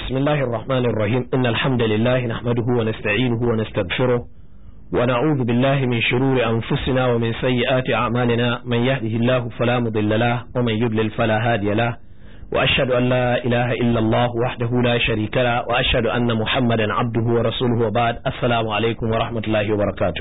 بسم الله الرحمن الرحيم إن الحمد لله نحمده ونستعينه ونستغفره ونعوذ بالله من شرور أنفسنا ومن سيئات أعمالنا من يهده الله فلا مضل له ومن يضلل فلا هادي له وأشهد أن لا إله إلا الله وحده لا شريك له وأشهد أن محمدا عبده ورسوله وبعد السلام عليكم ورحمة الله وبركاته.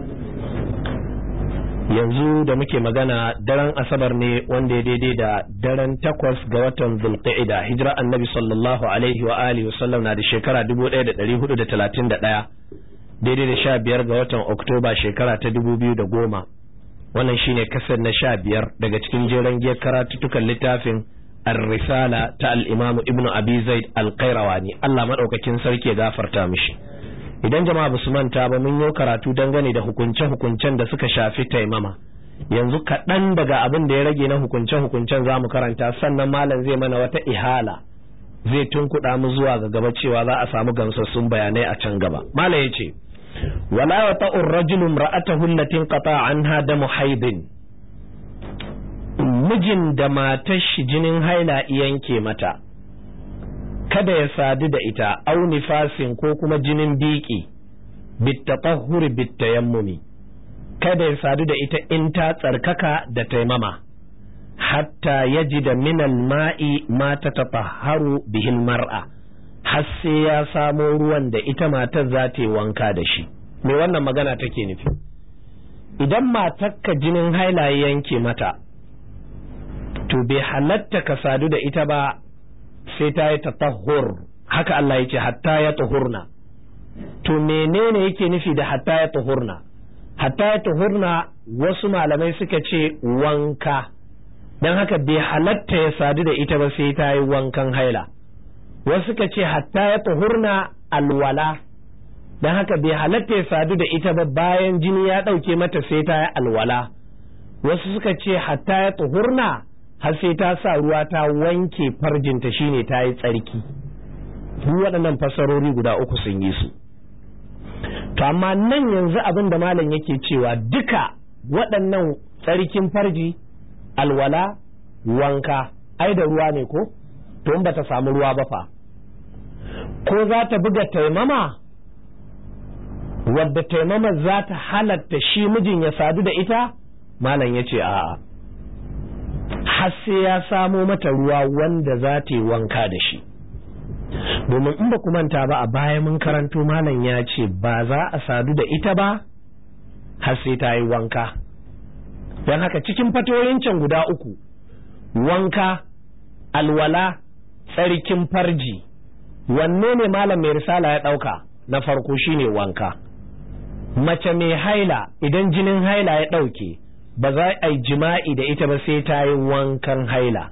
yanzu da muke magana daren asabar ne wanda ya daidai da daren 8 ga watan zulqa'ida hijira annabi sallallahu alaihi wa alihi wasallam na da shekara 1431 daidai da 15 ga watan oktoba shekara ta 2010. wannan shine kasar na 15 daga cikin jeren giyar karatutukan littafin ar-risala ta al-imam ibnu abi zaid al-qayrawani Allah madaukakin sarki ya gafarta mishi. idan jama'a ba su manta ba mun yi karatu dangane da hukunce-hukuncen da suka shafi taimama, yanzu kaɗan daga abin da ya rage na hukunce-hukuncen za mu karanta, sannan malam zai mana wata ihala zai tunkuɗa mu zuwa ga gaba cewa za a samu gamsassun bayanai a can gaba. Malam ya ce wala wa ta'ur rajulun ra'atahu allatin qata anha damu haidin, mijin da matar shi jinin haila yanke mata kada ya sadu da ita au nifasin ko kuma jinin biki bitatahhuri bitayammumi, kada ya sadu da ita in ta tsarkaka da taimama hatta yajida min alma'i ma tatatahharu bihi almar'a, har sai ya samo ruwan da ita matar za ta yi wanka da shi. me wannan magana take nufi? idan matarka jinin haila yanke mata to bai halatta ka sadu da ita ba sai ta yi tatahhur, haka Allah yake hatta ya tuhurna. to menene yake nufi da hatta ya tuhurna? hatta ya tuhurna wasu malamai suka ce wanka, dan haka bai halatta ya sadu da ita ba sai ta yi wankan haila. wasu suka ce hatta ya tuhurna alwala, dan haka bai halatta ya sadu da ita ba bayan jini ya dauke mata sai ta yi alwala. wasu suka ce hatta ya tuhurna har sai ta sa ruwa ta wanke farjinta shine ta yi tsarki. duk waɗannan fasarori guda uku sun yi su. to amma nan yanzu abin da malam yake cewa duka waɗannan tsarkin farji, alwala, wanka ai da ruwa ne ko? to in bata samu ruwa ba fa, ko za ta buga taimama wadda taimama za ta halatta shi mijin ya sadu da ita? malam ya ce a'a, har sai ya samo mata ruwa wanda za ta yi wanka da shi. domin in ba ku manta ba a baya mun karanto malam ya ce ba za a sadu da ita ba har sai ta yi wanka. don haka cikin fatoyin can guda uku, wanka, alwala, tsarkin farji, wanne ne malam mai risala ya ɗauka? na farko shine wanka. mace mai haila idan jinin haila ya ɗauke ba za a yi jima'i da ita ba sai ta yi wankan haila.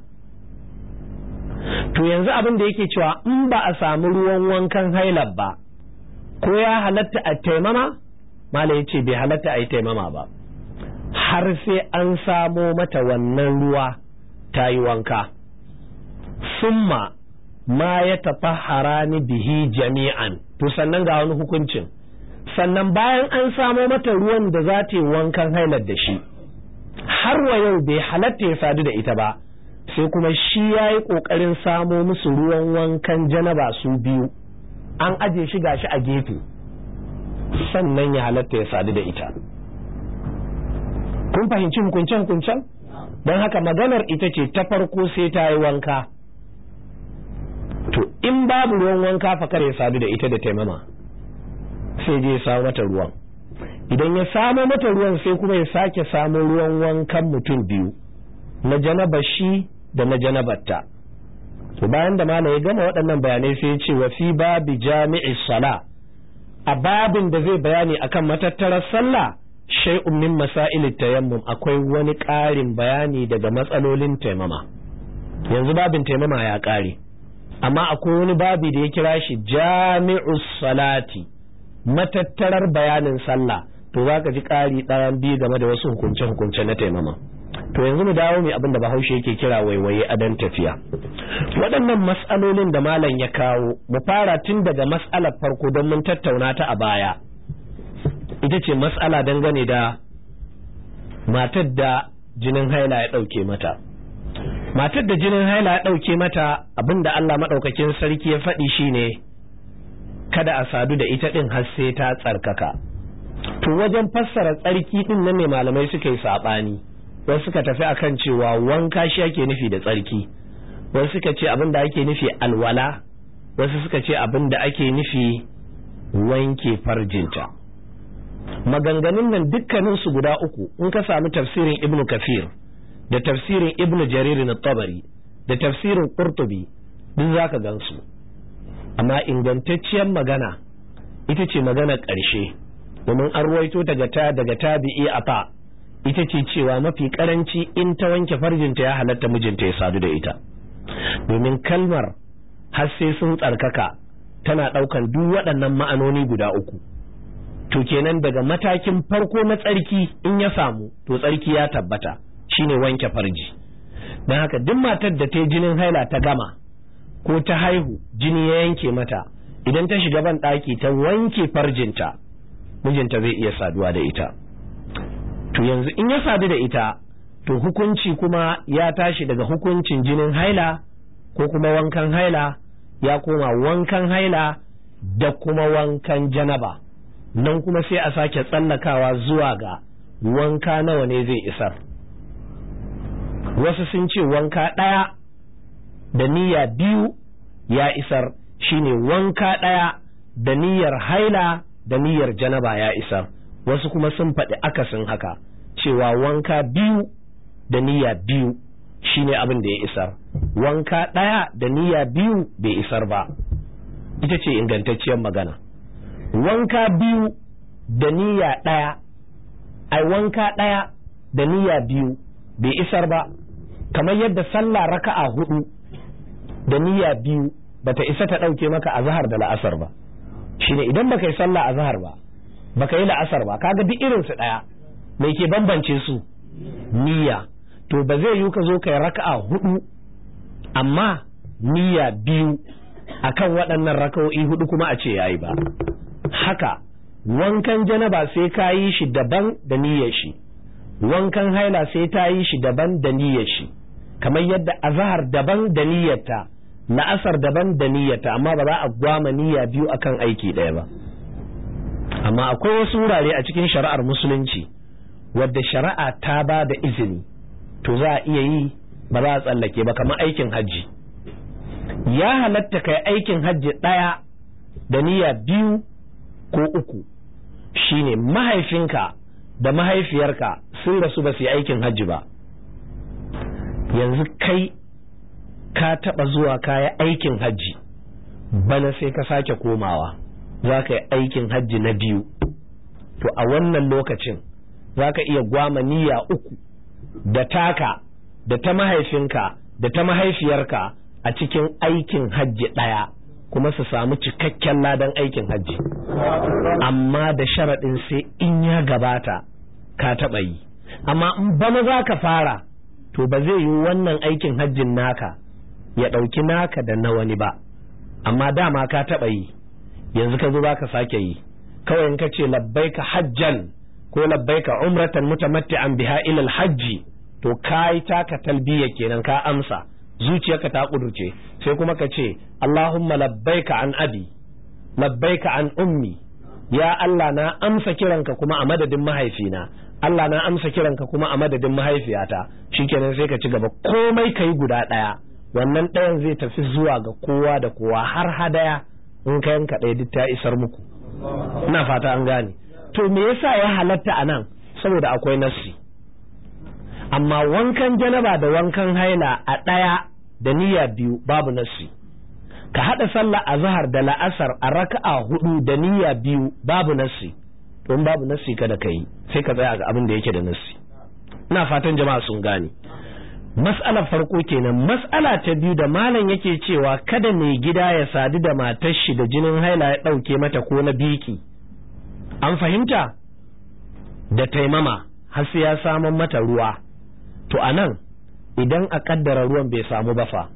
to yanzu abin da yake cewa in ba a samu ruwan wankan haila ba, ko ya halatta a taimama? malai yace bai halatta a yi taimama ba har sai an samo mata wannan ruwa ta yi wanka. summa ma ya tatahharani bihi jami'an, to sannan ga wani hukuncin, sannan bayan an samo mata ruwan da za ta yi wankan hailar da shi, har wa yau bai halatta ya sadu da ita ba sai kuma shi ya yi ƙoƙarin samo musu ruwan wankan janaba su biyu, an aje shi gashi a gefe, sannan ya halatta ya sadu da ita. kun fahimci hukuncen? don haka maganar ita ce ta farko sai ta yi wanka. to in babu ruwan wanka fa kare ya sadu da ita da taimama, sai je ya samu mata ruwan. idan ya samo mata ruwan sai kuma ya sake samo ruwan wankan mutum biyu, na janaba shi da na janabarta. to bayan da malam ya gama waɗannan bayanai sai ya ce wa fi babi jami'i sala, a babin da zai bayani akan matattarar sallah, shay'un min masailit tayammum, akwai wani ƙarin bayani daga matsalolin taimama. yanzu babin taimama ya ƙare, amma akwai wani babi da ya kira shi jami'us salati, matattarar bayanin sallah. to za ka ji ƙari ɗayan biyu game da wasu hukunce-hukunce na taimama. to yanzu mu dawo mai abin da Bahaushe yake kira waiwaye a dan tafiya. waɗannan mas'alolin da malam ya kawo, mu fara tun daga mas'alar farko don mun tattauna ta a baya. ita ce mas'ala dangane da matar da jinin haila ya ɗauke mata. matar da jinin haila ya ɗauke mata, abinda Allah maɗaukakin sarki ya faɗi shine kada a sadu da ita ɗin har sai ta tsarkaka. To wajen fassara tsarki ɗin nan ne malamai suka yi saɓani, wasu suka tafi akan cewa wanka shi ake nufi da tsarki, wasu suka ce abinda ake nufi alwala, wasu suka ce abinda ake nufi wanke farjinta. Maganganun nan dukkaninsu guda uku in ka samu tafsirin Ibn Kathir da tafsirin Ibn Jarir at-Tabari da tafsirin Qurtubi duk zaka gansu, amma ingantacciyar magana ita ce maganar ƙarshe, domin an ruwaito daga tabi'i Afa ita ce cewa mafi karanci in ta wanke farjinta ya halatta mijinta ya sadu da ita, domin kalmar har sai sun tsarkaka tana ɗaukan duk waɗannan ma'anoni guda uku. To kenan daga matakin farko na tsarki in ya samu to tsarki ya tabbata shine wanke farji. Don haka duk matar da ta yi jinin haila ta gama ko ta haihu jini ya yanke mata, idan ta shiga ban ɗaki ta wanke farjinta, mijinta zai iya saduwa da ita. To yanzu in ya sadu da ita to hukunci kuma ya tashi daga hukuncin jinin haila ko kuma wankan haila ya koma wankan haila da kuma wankan janaba. Nan kuma sai a sake tsallakawa zuwa ga wanka nawa ne zai isar. Wasu sun ce wanka ɗaya da niyya biyu ya isar, shine wanka ɗaya da niyyar haila da niyyar janaba ya isar. Wasu kuma sun faɗi akasin haka, cewa wanka biyu da niyya biyu shine abin da ya isar, wanka ɗaya da niyya biyu bai isar ba. Ita ce ingantacciyar magana. Wanka biyu da niyya ɗaya, ai wanka ɗaya da niyya biyu bai isar ba, kamar yadda sallah raka'a 4 da niyya biyu bata isa ta ɗauke maka azhar da la'asar ba. Shine idan baka yi sallah azhar ba, baka yi la'asar ba, kaga duk irin su ɗaya, me ke bambance su? Niyya. To ba zai yi ka zo kai raka'a 4 amma niyya biyu akan waɗannan raka'o'i 4 kuma a ce yayi ba. Haka wankan janaba sai ka yi shi daban da niyyar shi, wankan haila sai ta yi shi daban da niyyar shi, kamar yadda azhar daban da niyyarta, la'asar daban da niyyarta, amma ba za a gwama niyya biyu akan aiki ɗaya ba. Amma akwai wasu wurare a cikin shari'ar musulunci wadda shari'a ta ba da izini, to za a iya yi, ba za a tsallake ba, kamar aikin hajji. Ya halatta kai aikin hajji ɗaya da niyya 2 ko 3, shine mahaifinka da mahaifiyarka sun rasu ba su yi aikin hajji ba, yanzu kai ka taɓa zuwa kaya aikin hajji, bana sai ka sake komawa za ka yi aikin hajji na 2, to a wannan lokacin za ka iya gwama niyya 3 da taka da ta mahaifinka da ta mahaifiyarka a cikin aikin hajji ɗaya, kuma su samu cikakken ladan aikin hajji, amma da sharaɗin sai in ya gabata ka taɓa yi. Amma in bana za ka fara, to ba zai yi wannan aikin hajjin naka ya ɗauki naka da na wani ba, amma dama ka taɓa yi, yanzu ka zo za ka sake yi. Kawai in ka ce labbaika hajjan ko labbaika umratan mutamatti'an biha ilal hajji, to kai taka talbiya kenan, ka amsa, zuciyarka ta kudurce, sai kuma ka ce Allahumma labbaika an abi, labbaika an ummi, ya Allah na amsa kiranka kuma a madadin mahaifina, Allah na amsa kiranka kuma a madadin mahaifiyata. Shikenan sai ka ci gaba, komai kai guda ɗaya, wannan ɗayan zai tafi zuwa ga kowa da kowa, har hadaya in ka yanka ɗaya duk ta isar muku. Ina fata an gane. To me yasa ya halatta anan? Saboda akwai nassi. Amma wankan janaba da wankan haila a ɗaya da niyya 2 babu nassi. Ka haɗa sallah azhar da la'asar a raka'a 4 da niyya 2 babu nassi. Don babu nassi kada kai, sai ka tsaya ga abin da yake da nassi. Ina fatan jama'a sun gane. Mas'alar farko kenan. Mas'ala ta biyu da malam yake cewa kada mai gida ya sadu da matar shi da jinin haila ya ɗauke mata ko na biki. An fahimta? Da taimama har sai ya samu mata ruwa. To anan idan a kaddara ruwan bai samu ba fa,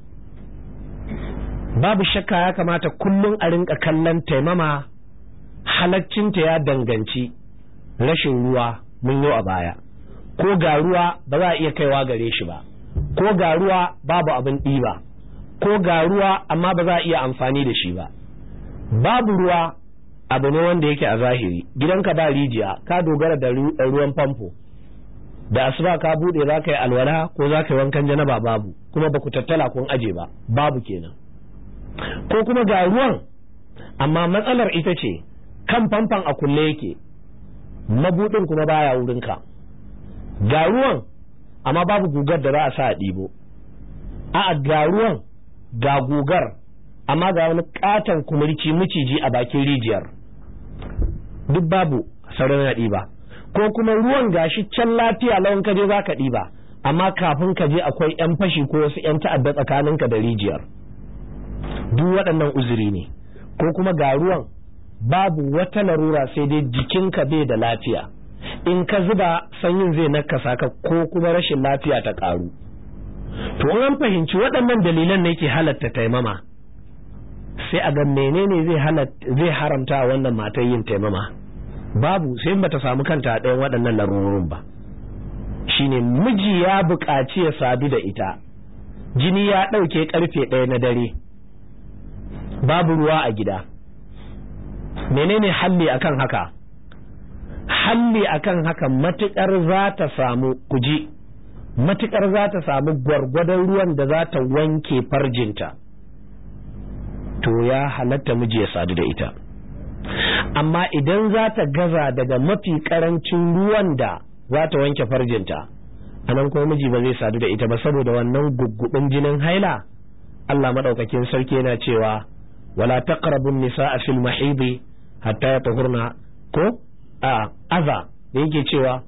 babu shakka ya kamata kullum a rinka kallon taimama halaccinta ya danganci rashin ruwa mun yi a baya, ko ga ruwa ba za a iya kaiwa gare shi ba, ko ga ruwa babu abin ɗiba, ko ga ruwa amma ba za a iya amfani da shi ba. Babu ruwa abu ne wanda yake a zahiri, gidanka ba rijiya, ka dogara da ruwan famfo, da asuba ka bude za ka yi alwala ko za ka yi wankan janaba babu, kuma ba ku tattala kun aje ba, babu kenan. Ko kuma ga ruwan amma matsalar ita ce kan famfon a kulle yake, mabudin kuma baya wurinka. Ga ruwan amma babu gugar da za a sa a ɗibo, a ga ruwan ga gugar amma ga wani katon kumurci miciji a bakin rijiyar, duk babu sauran na ɗiba. Ko kuma ruwan gashi can lafiya lawan kaje za ka ɗiba, amma kafin ka je akwai 'yan fashi ko wasu 'yan ta'adda tsakaninka da rijiyar. Duk waɗannan uzuri ne. Ko kuma ga ruwan babu wata larura sai dai jikinka bai da lafiya, in ka zuba sanyin zai nakasa ka ko kuma rashin lafiya ta ƙaru. To an fahimci waɗannan dalilan ne ke halatta taimama, sai a ga menene zai haramta wannan matar yin taimama. Babu, sai bata samu kanta a ɗayan waɗannan larurorin ba. Shine miji ya buƙaci ya sadu da ita, jini ya ɗauke ƙarfe 1 na dare, babu ruwa a gida. Menene halli akan haka? Halli akan haka matuƙar za ta samu kuji, matuƙar za ta samu gwargwadon ruwan da za ta wanke farjinta, to ya halatta miji ya sadu da ita. Amma idan za ta gaza daga mafi karancin ruwan da za ta wanke farjinta, anan kuma miji ba zai sadu da ita ba, saboda wannan guggubin jinin haila. Allah madaukakin sarki yana cewa wala taqrabun nisaa fil mahidi hatta yatahurna, ko aza da yake cewa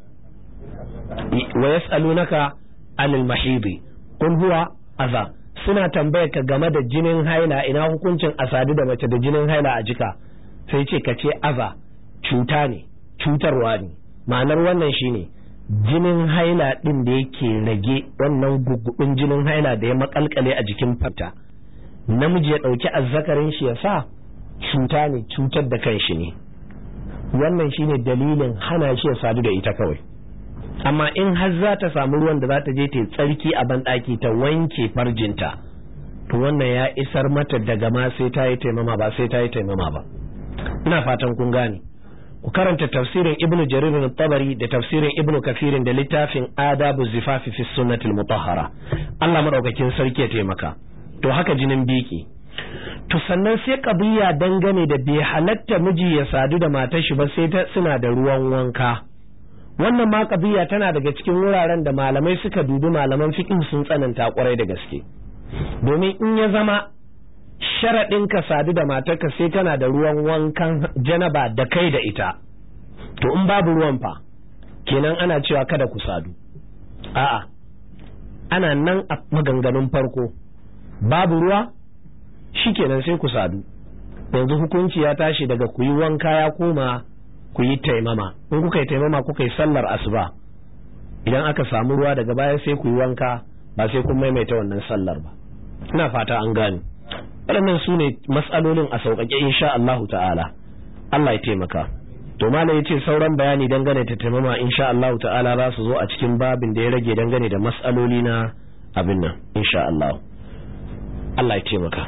wa yas'alunaka anil mahidi qul huwa aza, suna tambayar ka game da jinin haila, ina hukuncin a sadu da mace da jinin haila a jika, sai ce ka ce aza, cuta ne, cutarwa ne. Ma'anar wannan shine jinin haila din da yake rage wannan gugubin jinin haila da ya makalkale a jikin fata, namiji ya dauki azzakarin shi ya sa, cuta ne, cutar da kanshi ne. Wannan shine dalilin hana shi ya sadu da ita kawai. Amma in har za ta samu ruwan da za ta je ta tsarki a banɗaki ta wanke farjinta, to wannan ya isar mata daga ma sai ta yi taimama ba sai ta yi taimama ba. Ina fatan kun gane. Ku karanta tafsirin Ibn Jarir al-Tabari da tafsirin Ibn Kathir da littafin Adabu Zifafi fi Sunnati al-Mutahhara. Allah madaukakin sarki ya taimaka. To haka jinin biki. To sannan sai qadiya dangane da bai halatta miji ya sadu da matar shi ba sai ta suna da ruwan wanka. Wannan ma qadiya tana daga cikin wuraren da malamai suka dubi, malaman fiqh sun tsananta kwarai da gaske. Domin in ya zama sharaɗin ka sadu da matarka sai tana da ruwan wankan janaba da kai da ita, to in babu ruwan fa kenan ana cewa kada ku sadu. A'a, ana nan a maganganun farko, babu ruwa shikenan sai ku sadu. Yanzu hukunci ya tashi daga ku yi wanka ya koma ku yi taimama. In kuka yi taimama kuka yi sallar asuba, idan aka samu ruwa daga baya sai ku yi wanka, ba sai kun maimaita wannan sallar ba. Ina fata an gane. Waɗannan su ne matsalolin a sauƙaƙe insha Allahu ta'ala. Allah ya taimaka. To malai ya ce sauran bayani dangane da taimama insha Allahu ta'ala za su zo a cikin babin da ya rage dangane da matsaloli na abin nan insha Allah. Allah ya taimaka.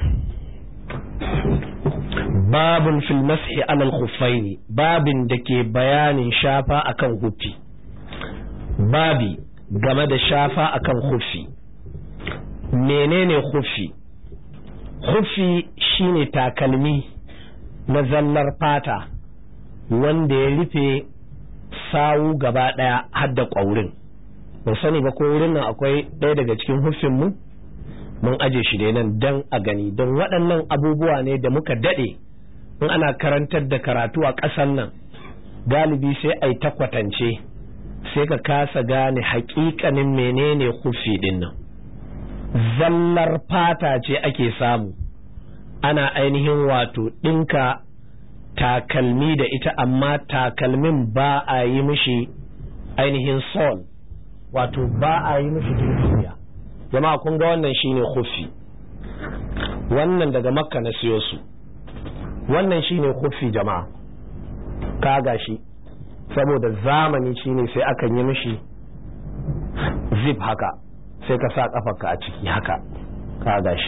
Babun fil mashi alal khuffaini, babin da ke bayanin shafa akan huffi. Babi game da shafa akan huffi. Menene huffi? Huffi shine takalmi na zallar fata wanda ya rufe sawu gaba daya har da ƙwaurin. Ban sani ba ko wurin nan akwai ɗaya daga cikin huffin mu, mun aje shi da nan dan a gani, don waɗannan abubuwa ne da muka daɗe in ana karantar da karatu a ƙasar nan, galibi sai ai ta kwatance, sai ka kasa gane haƙiƙanin menene huffi din nan. Zallar fata ce ake samu, ana ainihin wato ɗinka takalmi da ita, amma takalmin ba a yi mishi ainihin sol, wato ba a yi mishi dinkiya. Jama'a kun ga wannan shine khuffi, wannan daga Makka na siyo su, wannan shine khuffi jama'a, kaga shi saboda zamani shine sai aka yi mishi zip haka, sai ka sa kafarka a ciki haka ka gashi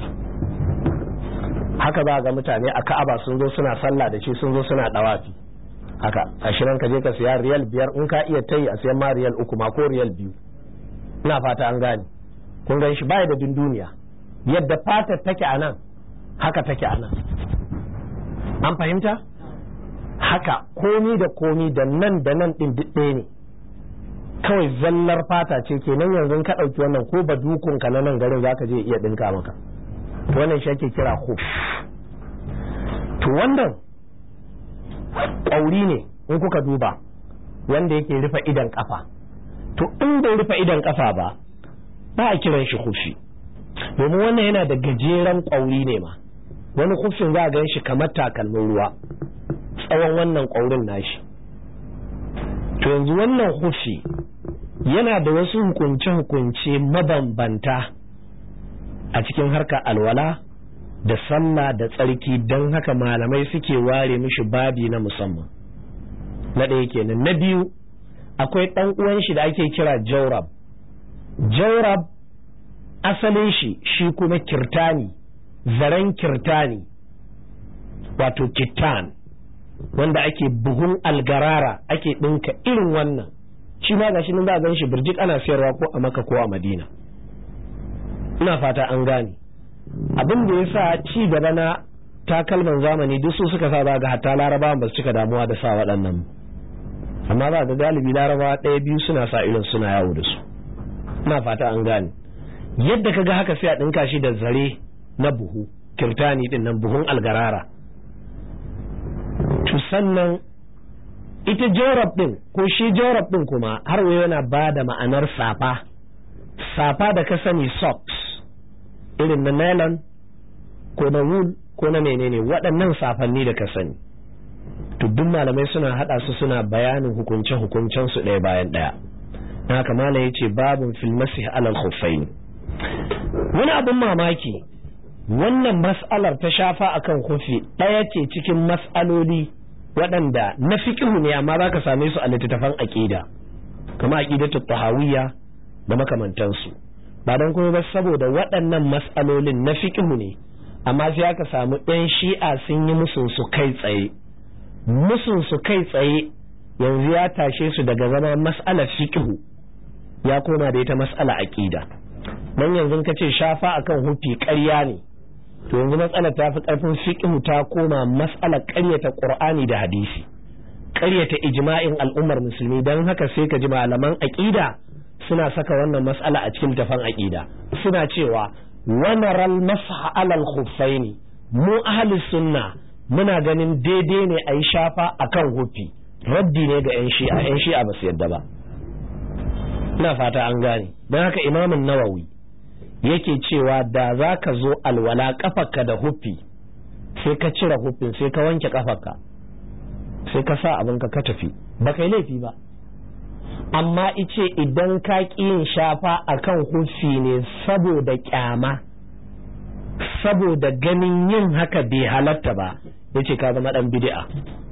haka za ga mutane a Ka'aba sun zo suna sallah da shi, sun zo suna dawafi haka ashirin ka je ka siya riyal 5 in ka iya tayi a siyan ma riyal 3 ma ko riyal 2. ina fata an gane. kun gan shi baya da dunduniya, yadda fatar take a nan haka take a nan, an fahimta? haka komi da komi da nan din duk ɗaya ne, kawai zallar fata ce kenan. yanzu ka ɗauki wannan ko ba dukunka na nan garin zaka je iya ɗinka maka, to wannan shi ake kira khuf. to wannan ƙauri ne in kuka duba wanda yake rufe idan kafa, to in bai rufe idan kafa ba a kiran shi khufi, domin wannan yana da gajeren ƙauri ne ma. wani khufin za a gan shi kamar takalmin ruwa tsawon wannan ƙaurin nashi. to yanzu wannan khufi yana da wasu hukunce-hukunce mabambanta a cikin harkar alwala da sallah da tsarki, don haka malamai suke ware mishi babi na musamman. na ɗaya kenan. na biyu, akwai ɗan uwan shi da ake kira jawrab. jawrab asalin shi kuma kirtani, zaren kirtani wato kittan, wanda ake buhun algarara ake ɗinka irin wannan. shi ma gashi nan za a gan shi birjik ana sayarwa ko a Makka ko a Madina. ina fata an gane. abin da ya sa ci gaba na takalman zamani duk su suka sa za ga hatta larabawan ba su cika damuwa da sa waɗannan, amma za ga galibi larabawa ɗaya biyu suna sa irin suna yawo da su. ina fata an gane. yadda ka ga haka sai a ɗinka shi da zare na buhu kirtani ɗin nan, buhun algarara. to sannan ita jorab ɗin ko shi jorab ɗin kuma har yana ba da ma'anar safa da ka sani socks irin na nylon ko na wool ko na menene, waɗannan safanni da ka sani. to duk malamai suna haɗa su suna bayanin hukunce-hukuncen su ɗaya bayan ɗaya. na haka malam yace babun fil masih alal khuffain. wani abin mamaki, wannan mas'alar ta shafa akan kufi ɗaya ce cikin mas'aloli waɗanda na fiqhu ne, amma za ka same su a littattafan aqida kamar aqidatu tahawiyya da makamantansu. ba don kuma ba saboda waɗannan mas'alolin na fiqhu ne, amma sai aka samu ɗan shi'a sun yi musun su kai tsaye. musun su kai tsaye yanzu ya tashe su daga zama mas'alar fiqhu ya koma da ita mas'ala aqida. dan yanzu ka ce shafa akan hufi ƙarya ne, to yanzu matsalar ta fi ƙarfin fiqhu ta koma mas'alar ƙaryata Qur'ani da hadisi, ƙaryata ijma'in al'ummar musulmi. dan haka sai ka ji malaman aqida suna saka wannan mas'ala a cikin tafan aqida, suna cewa wa naral masha alal khuffaini, mu ahli sunna muna ganin daidai ne a yi shafa akan hufi. raddi ne ga yan shi'a ba su yadda ba. ina fata an gane. don haka imamun nawawi yake cewa da za ka zo alwala kafarka da hufi, sai ka cire hufin sai ka wanke kafarka sai ka sa abinka ka tafi, ba kai laifi ba. amma ice idan ka ƙi yin shafa akan hufi ne saboda kyama, saboda ganin yin haka bai halatta ba, yace ka zama dan bid'a.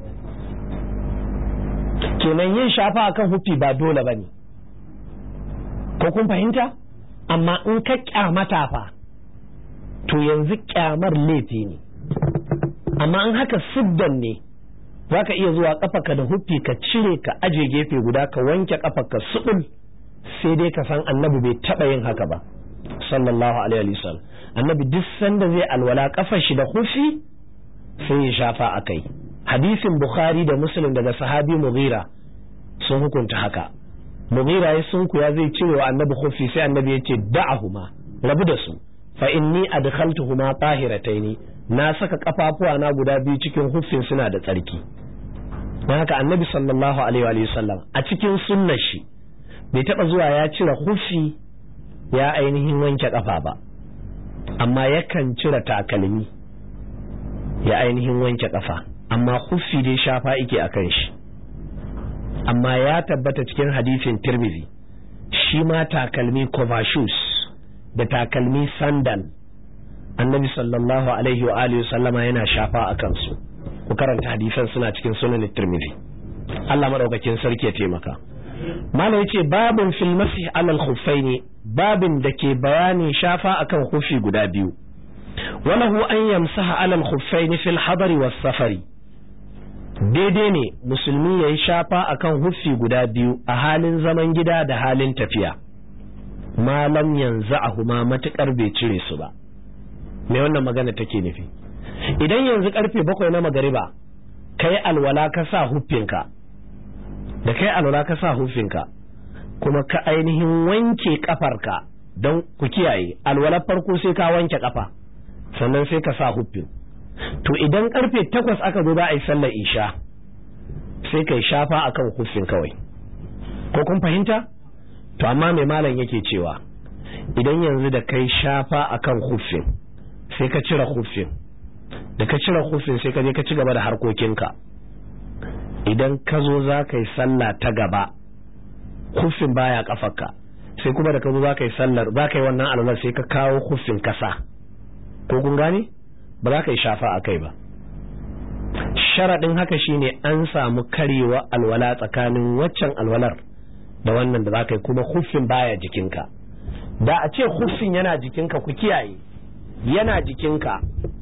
kenan yin shafa akan hufi ba dole bane, ko kun fahimta? amma in ka kyamata fa to yanzu kyamar laifi ne. amma in haka siddan ne, zaka iya zuwa kafarka da huffi ka cire ka aje gefe guda ka wanke kafarka subul, sai dai ka san annabi bai taba yin haka ba sallallahu alaihi wasallam. annabi duk sanda zai alwala kafar shi da huffi sai ya shafa akai. hadisin bukhari da muslim daga sahabi mughira sun hukunta haka. mughira ya sunkuya zai cire wa annabi huffi, sai annabi ya ce da'ahuma, rabu da su, fa inni adkhaltuhuma tahirataini, na saka kafafuwa na guda biyu cikin huffin suna da tsarki. don haka annabi sallallahu alaihi wa sallam a cikin sunnar shi bai taba zuwa ya cire huffi ya ainihin wanke kafa ba, amma yakan cire takalmi ya ainihin wanke kafa, amma huffi dai shafa yake akan shi. amma ya tabbata cikin hadisin Tirmidhi shi ma takalmi cover shoes da takalmi sandal annabi sallallahu alaihi wa alihi sallama yana shafa akan su. ku karanta hadisan suna cikin sunan Tirmidhi. Allah madaukakin sarki ya taimaka. malam yace babun fil masih ala al-khuffaini, babin da ke bayanin shafa akan khuffi guda biyu. walahu an yamsaha ala al-khuffaini fil hadari was safari, daidai ne musulmi yayi shafa akan khuffi guda biyu a halin zaman gida da halin tafiya, malam yanza'ahuma matukar bai cire su ba. me wannan magana take nufi? idan yanzu karfe 7 na magariba kai alwala ka sa huffinka, da kai alwala ka sa huffinka kuma ka ainihin wanke kafarka, don ku kiyaye alwala farko sai ka wanke kafa sannan sai ka sa huffin. to idan karfe 8 aka zo za a yi sallar isha sai kai shafa akan huffin kawai, ko kun fahimta? to amma mai malam yake cewa idan yanzu da kai shafa akan huffin sai ka cire huffin, da ka cire huffin sai ka je ka ci gaba da harkokinka, idan ka zo za ka yi sallah ta gaba huffin baya kafarka, sai kuma da ka zo za ka yi sallar, za ka yi wannan alwalar sai ka kawo huffin kasa, ko kun gane? ba za ka yi shafa a kai ba. sharaɗin haka shine an samu karewa alwala tsakanin waccan alwalar da wannan da za ka yi, kuma huffin baya jikinka. da a ce huffin yana jikinka, ku kiyaye yana jikinka,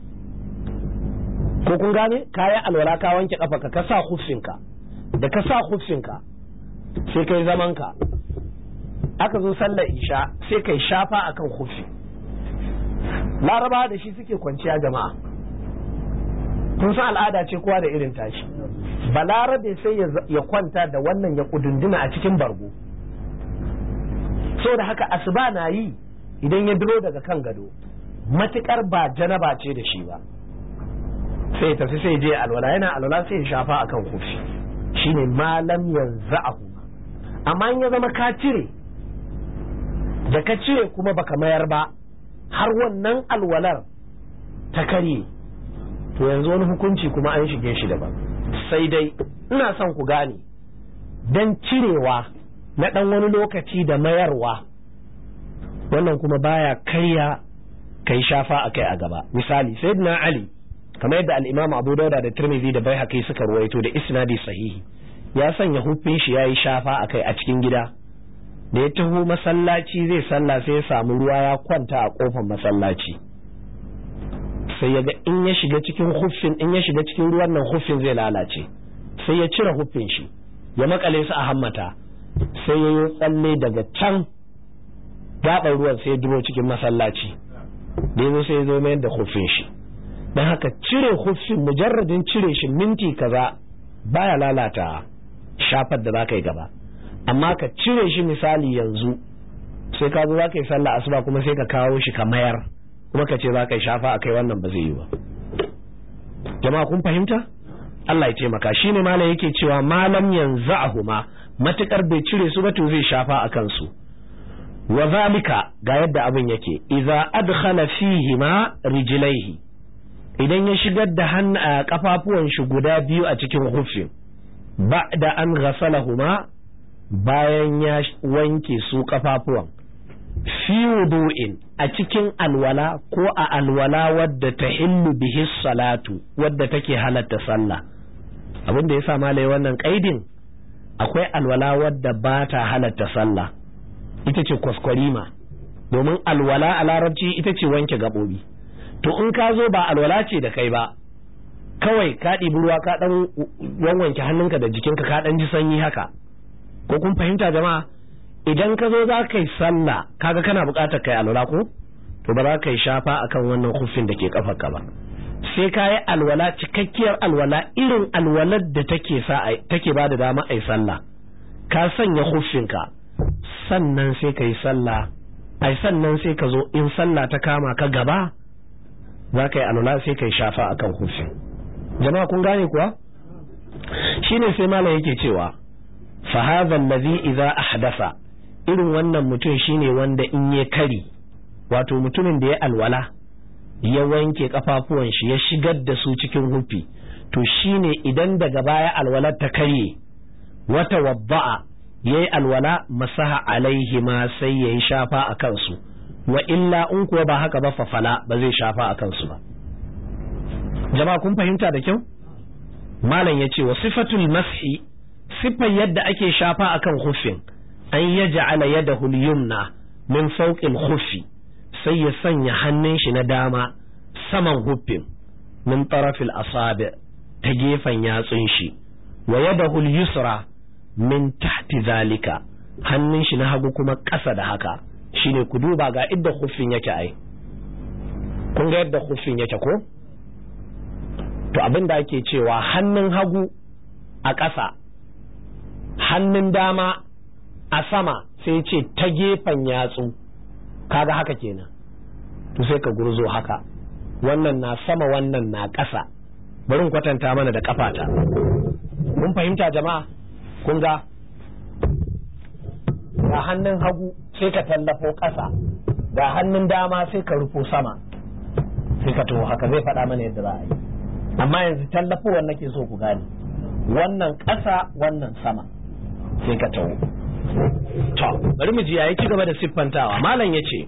ko kun gane? kayan alwala ka wanke kafa ka sa huffinka, da ka sa huffinka sai kai zamanka, aka zo sallar isha sai kai shafa akan huffi. laraba da shi suke kwanciya jama'a, kun san al'ada ce kowa da irin tashi. balarabe sai ya kwanta da wannan ya kudunduna a cikin bargo, so da haka asuba na yi idan ya duro daga kan gado, matukar ba janaba ce da shi ba, sai tafi sai je alwala, yana alwala sai ya shafa akan kufi, shine malam yanza'ahu. amma in ya zama ka cire, da ka cire kuma baka mayar ba har wannan alwalar ta karye, to yanzu wani hukunci kuma an shige shi daban. sai dai ina son ku gane, dan cirewa na dan wani lokaci da mayarwa wannan kuma baya karya kai shafa akai a gaba. misali sayyidina Ali, kamar yadda al-Imam Abu Dawud da Tirmidhi da Baihaqi suka ruwaito da isnadi sahihi, ya sanya huffin shi yayi shafa akai a cikin gida. da ya taho masallaci zai salla sai ya samu ruwa ya kwanta a kofar masallaci, sai ya ga in ya shiga cikin huffin, in ya shiga cikin ruwan nan huffin zai lalace, sai ya cire huffin shi ya makale su a hammata, sai ya yi tsalle daga can gaɓar ruwan sai ya duro cikin masallaci, da ya zo sai ya zo mayar da huffin shi. don haka cire huffin, mujarradin cire shi minti kaza baya lalata shafar da za ka yi gaba, amma ka cire shi misali yanzu sai ka zo za ka yi sallah asuba kuma sai ka kawo shi ka mayar kuma ka ce za ka yi shafa a kai, wannan ba zai yi ba. jama'a kun fahimta? Allah ya taimaka. shine malam yake cewa malam yanza'ahuma, matukar bai cire su ba to zai shafa a kansu. wa zalika, ga yadda abin yake, idza adkhala fihima rijlaihi, idan ya shigar da kafafuwan shi guda biyu a cikin huffin, ba'da an ghasalahuma, bayan ya wanke su kafafuwan, fi wudu'in, a cikin alwala ko a alwala wadda ta hillu bihi salatu, wadda take halatta sallah. abin da yasa malai wannan kaidin, akwai alwala wadda ba ta halatta sallah, ita ce kwaskwarima, domin alwala a larabci ita ce wanke gabobi. to in ka zo ba alwala ce da kai ba, kawai ka ɗibi ruwa ka ɗan wanke hannunka da jikinka ka ɗan ji sanyi haka, ko kun fahimta jama'a? idan ka zo za ka yi sallah kaga kana buƙatar kai alwala ko, to ba za ka yi shafa akan wannan huffin da ke kafarka ba, sai ka yi alwala, cikakkiyar alwala, irin alwalar da take ba da dama a yi sallah, ka sanya huffinka, sannan sai ka yi sallah, sannan sai ka zo in sallah ta kama ka gaba za ka yi alwala sai ka yi shafa akan huffin. jama'a kun gane kuwa? shine sai malam yake cewa fa hadha allazi idza ahdasa, irin wannan mutum shine wanda in ya kari, wato mutumin da ya alwala ya wanke kafafuwan shi ya shigar da su cikin huffi, to shine idan daga baya alwalar ta karye, wata wadda'a yayi alwala, masaha alaihi ma, sai yayi shafa a kansu, wa illa in kuwa ba haka ba fafala, ba zai shafa a kansu ba. jama'a kun fahimta da kyau? malam yace wa sifatul mashi sifar yadda ake shafa akan huffin an yaj'ala yadahu al-yumna min fawqi al-khuffi sai ya sanya hannun shi na dama saman huffin min taraf al-asabi ta gefen yatsun shi wa yadahu al-yusra min tahti zalika hannun shi na hagu kuma ƙasa da haka shine ku duba ga idda huffin yake ai kun ga yadda huffin yake ko to abinda ake cewa hannun hagu a ƙasa hannun dama a sama sai ce ta gefen yatsu kaga haka kenan to sai ka gurzo haka wannan na sama wannan na ƙasa bari in kwatanta mana da kafata mun fahimta jama'a kun ga hannun hagu sai ka tallafo ƙasa ga hannun dama sai ka rufo sama sai ka taho haka zai faɗa mana yadda za a yi amma yanzu tallafowar nake so ku gane wannan ƙasa wannan sama sai ka taho to bari mu ji yayi ci gaba da siffantawa malam yace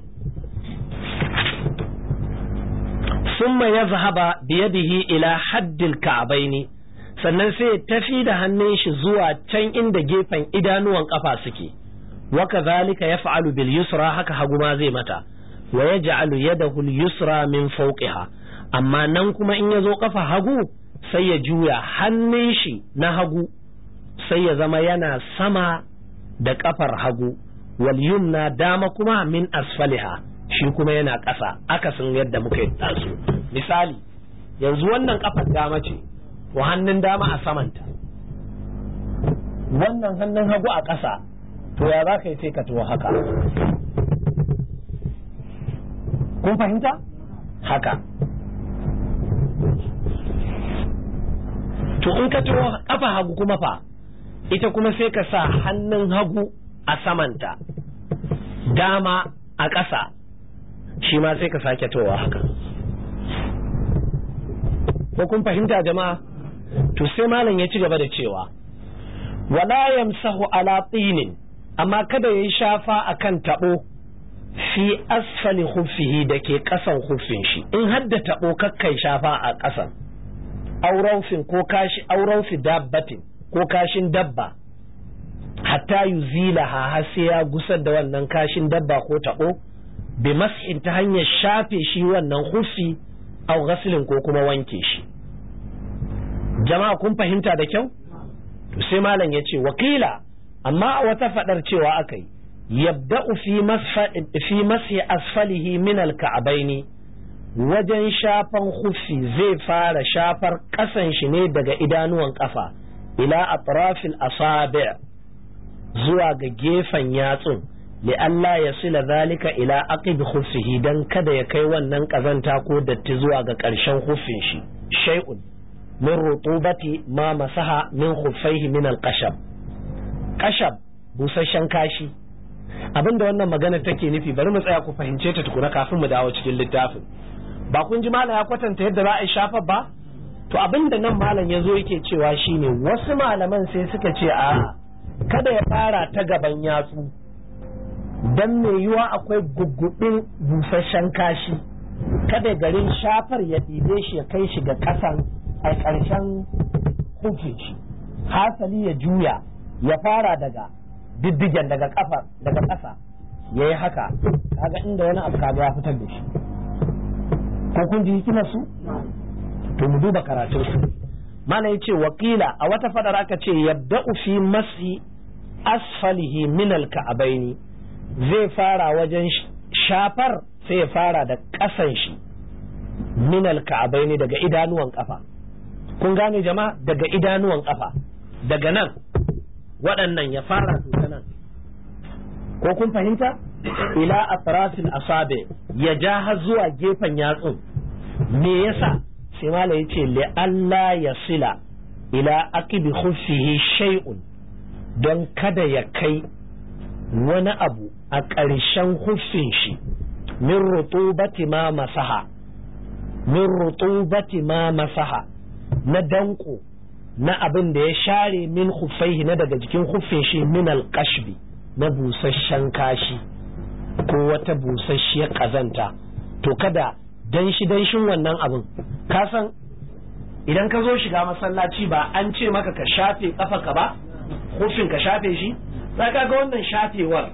summa yazhaba biyadihi ila haddil ka'baini sannan sai tafi da hannun shi zuwa can inda gefen idanuwan kafa suke wa kadhalika yaf'alu bil yusra haka hagu ma zai mata wa yaj'alu yadahu al yusra min fawqiha amma nan kuma in yazo kafa hagu sai ya juya hannun shi na hagu sai ya zama yana sama da kafar hagu wal yumna dama kuma min asfaliha shi kuma yana ƙasa akasin yadda muka yi tasu misali yanzu wannan kafar dama ce to hannun dama a samanta wannan hannun hagu a ƙasa to ya za ka yi sai ka tuwo haka kun fahimta haka to in ka tuwo kafa hagu kuma fa ita kuma sai ka sa hannun hagu a samanta dama a ƙasa shi ma sai ka sake towa haka ko kun fahimta jama'a to sai malam ya ci gaba da cewa wala yamsahu ala tinin amma kada yayi shafa akan tabo fi asfali khuffihi dake kasan khuffin shi in hadda tabo kakkai shafa a kasan auraufin ko kashi auraufi dabbatin ko kashin dabba hatta yuzilaha har sai ya gusar da wannan kashin dabba ko tabo bi mas'in ta hanyar shafe shi wannan khuffi au ghaslin ko kuma wanke shi jama'a kun fahimta da kyau to sai malam yace wakila amma a wata fadar cewa akai yabda'u fi mashi asfalihi min al-ka'baini wajen shafan khuffi zai fara shafar kasan shi ne daga idanuwan kafa ila atrafil asabi' zuwa ga gefen yatsun li Allah ya sila zalika ila aqib khuffihi dan kada ya kai wannan kazanta ko datti zuwa ga karshen khuffin shi shay'un min rutubati ma masaha min khuffaihi min al-qashab qashab busasshen kashi abinda wannan magana take nufi bari mu tsaya ku fahimce ta tukuna kafin mu dawo cikin littafin ba kun ji malam ya kwatanta yadda za a shafa ba to abinda nan malam yazo yake cewa shine wasu malaman sai suka ce a kada ya fara ta gaban yatsu dan mai yiwa akwai guggubin busasshen kashi kada garin shafar ya ɗibe shi ya kai shi ga ƙasan a ƙarshen hufin shi hasali ya juya ya fara daga diddigen daga ƙafar daga ƙasa ya yi haka kaga inda wani abu kaga ya fitar da shi ko kun ji hikimar su to mu duba karatun su mana yace wakila a wata fadar aka ce yabda'u fi masi asfalihi min al-ka'baini zai fara wajen shafar sai ya fara da ƙasan shi min al-ka'baini daga idanuwan kafa kun gane jama'a daga idanuwan kafa daga nan waɗannan ya fara su nan ko kun fahimta ila atrafil asabe ya ja har zuwa gefen yatsun me yasa sai mala yace li alla yasila ila aqibi khuffihi shay'un don kada ya kai wani abu a ƙarshen huffin shi min rutubati ma masaha na danko na abin da ya share min huffaihi na daga jikin huffin shi min alqashbi na busasshen kashi ko wata busasshiyar kazanta to kada danshin wannan abin ka san idan ka zo shiga masallaci ba an ce maka ka shafe kafarka ba hufin ka shafe shi za ka ga wannan shafewar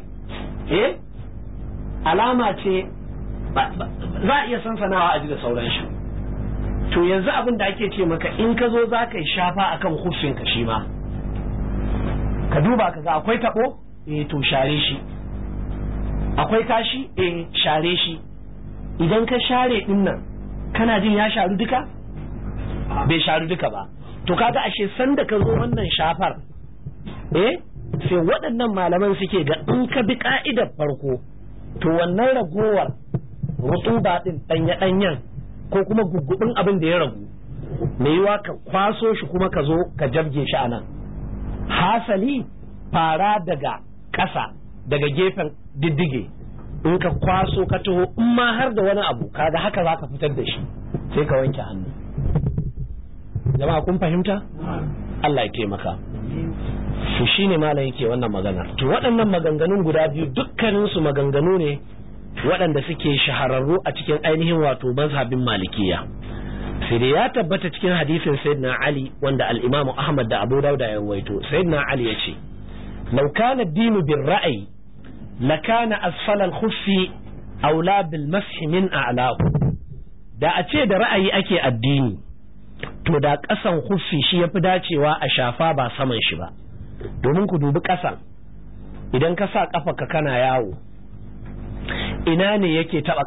alama ce za a iya sansanawa a ji da sauran shi. To yanzu abin da ake ce maka in ka zo za ka yi shafa akan hufin ka shi ma ka duba ka ga akwai tabo to share shi, akwai kashi share shi. Idan ka share din nan kana jin ya sharu duka? Bai sharu duka ba. To kaga ashe sanda ka zo wannan shafar sai waɗannan malaman suke ga in ka bi ka'idar farko to wannan ragowar rutuba din ɗanya-ɗanyen ko kuma guggubin abin da ya ragu mai yiwa ka kwaso shi kuma ka zo ka jabge shi a nan. Hasali fara daga ƙasa daga gefen diddige in ka kwaso ka taho in ma har da wani abu kaga haka za ka fitar da shi sai ka wanke hannu. Jama'a kun fahimta? Allah ya taimaka. To shine malam yake wannan magana. To waɗannan maganganun guda biyu dukkaninsu maganganu ne waɗanda suke shahararru a cikin ainihin wato mazhabin malikiya. Sai dai ya tabbata cikin hadisin Sayyidina Ali wanda al-Imam Ahmad da Abu Dawud ya rawaito. Sayyidina Ali yace law kana ad-dinu bir-ra'yi lakana asfala al-khuffi aula bil mashi min a'lahu. Da a ce da ra'ayi ake addini to da ƙasan khuffi shi yafi dacewa a shafa ba saman shi ba. Domin ku dubi ƙasan idan ka sa ƙafarka kana yawo ina ne yake taba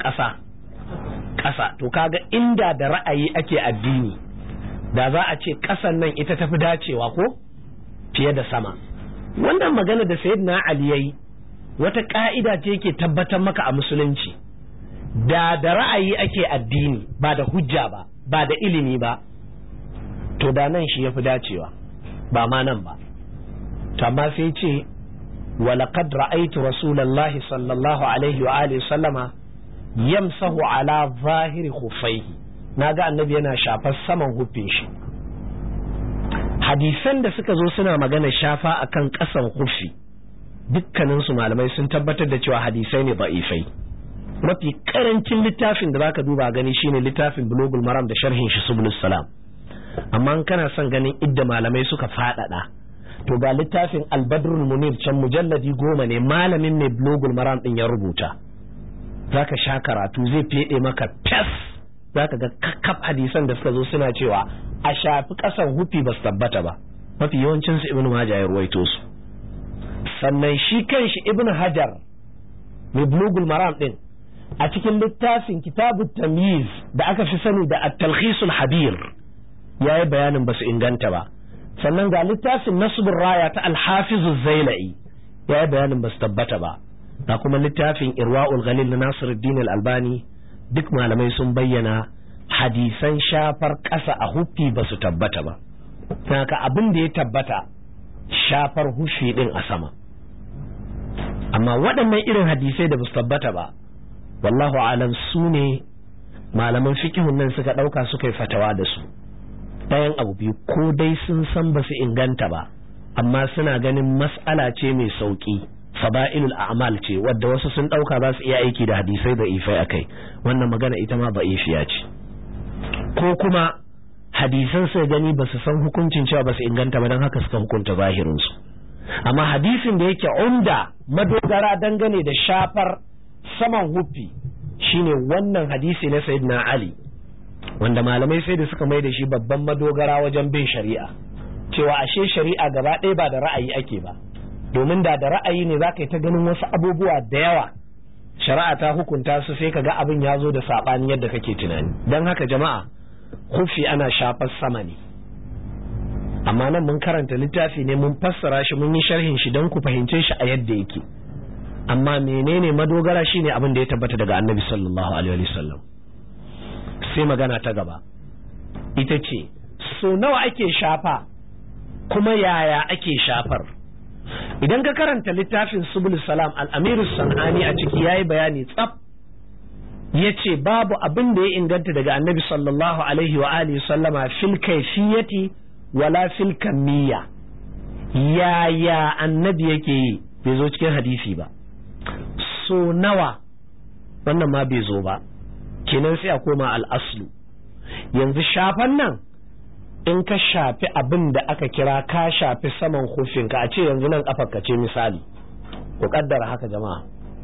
ƙasa to kaga inda da ra'ayi ake addini da za a ce ƙasan nan ita tafi dacewa ko fiye da sama. Wannan magana da Sayyidina Ali yayi wata ka'ida ce yake tabbatar maka a musulunci. Da ra'ayi ake addini ba da hujja ba da ilimi ba to da nan shi yafi dacewa ba ma nan ba. To amma sai ce ولقد رأيت رسول الله صلى الله عليه وآله وسلم يمسح على ظاهر خفيه. naga annabi yana shafar saman hufin shi. Hadisan da suka zo suna magana shafa akan ƙasan hufi dukkanin su malamai sun tabbatar da cewa hadisai ne da'ifai. Mafi karancin littafin da zaka duba gani shine littafin Bulughul Maram da sharhin shi Subulus Salam. Amma kana son ganin idda malamai suka faɗaɗa to ga littafin Al-Badrul Munir can mujalladi 10 ne malamin mai Bulughul Maram din ya rubuta. Zaka sha karatu zai fede maka fes. Zaka ga kakkaf hadisan da suka zo suna cewa a shafi kasan hufi ba su tabbata ba. Mafi yawancin su Ibn Majah ya ruwaito su. Sannan shi kanshi Ibn Hajar mai Bulughul Maram din a cikin littafin Kitabut Tamyiz da aka fi sani da At-Talkhisul Habir yayi bayanin ba su inganta ba. Sannan ga littafin Nasbur Raya ta Al-Hafiz Az-Zailai ya yi bayanin ba su tabbata ba. Da kuma littafin Irwaul Ghalil na Nasiruddin Al-Albani duk malamai sun bayyana hadisan shafar ƙasa a hufi ba su tabbata ba. Haka abin da ya tabbata shafar hufi din a sama. Amma waɗannan irin hadisai da ba su tabbata ba wallahu alam su ne malaman fiqhun nan suka ɗauka suka yi fatawa da su. Ɗayan abu biyu ko dai sun san ba su inganta ba amma suna ganin mas'ala ce mai sauki fada'ilul a'mal ce wadda wasu sun ɗauka za su iya aiki da hadisai da ifai akai wannan magana ita ma da'ifiya ce. Ko kuma hadisan sai gani ba su san hukuncin cewa ba su inganta ba don haka suka hukunta zahirinsu. Amma hadisin da yake umda madogara dangane da shafar saman hufi shine wannan hadisi na Sayyidina Ali wanda malamai sai da suka mai da shi babban madogara wajen bin shari'a cewa ashe shari'a gaba ɗaya ba da ra'ayi ake ba. Domin da ra'ayi ne za ka yi ta ganin wasu abubuwa da yawa shari'a ta hukunta su sai ka ga abin ya zo da saɓani yadda kake tunani. Don haka jama'a hufi ana shafar sama ne amma nan mun karanta littafi ne mun fassara shi mun yi sharhin shi don ku fahimce shi a yadda yake. Amma menene madogara shine abin da ya tabbata daga Annabi sallallahu alaihi wasallam. Sai magana ta gaba ita ce so nawa ake shafa kuma yaya ake shafar. Idan ka karanta littafin Subulus Salam Al-Amiru Sanani a ciki yayi bayani tsaf yace babu abin da ya inganta daga Annabi sallallahu alaihi wa alihi sallama fil kayfiyati wala fil kamiyya. Yaya Annabi yake yi bai zo cikin hadisi ba. So nawa wannan ma bai zo ba. Kenan sai a koma al'aslu. Yanzu shafan nan in ka shafi abin da aka kira ka shafi saman hufinka, a ce yanzu nan kafarka ce misali, ku kaddara haka jama'a,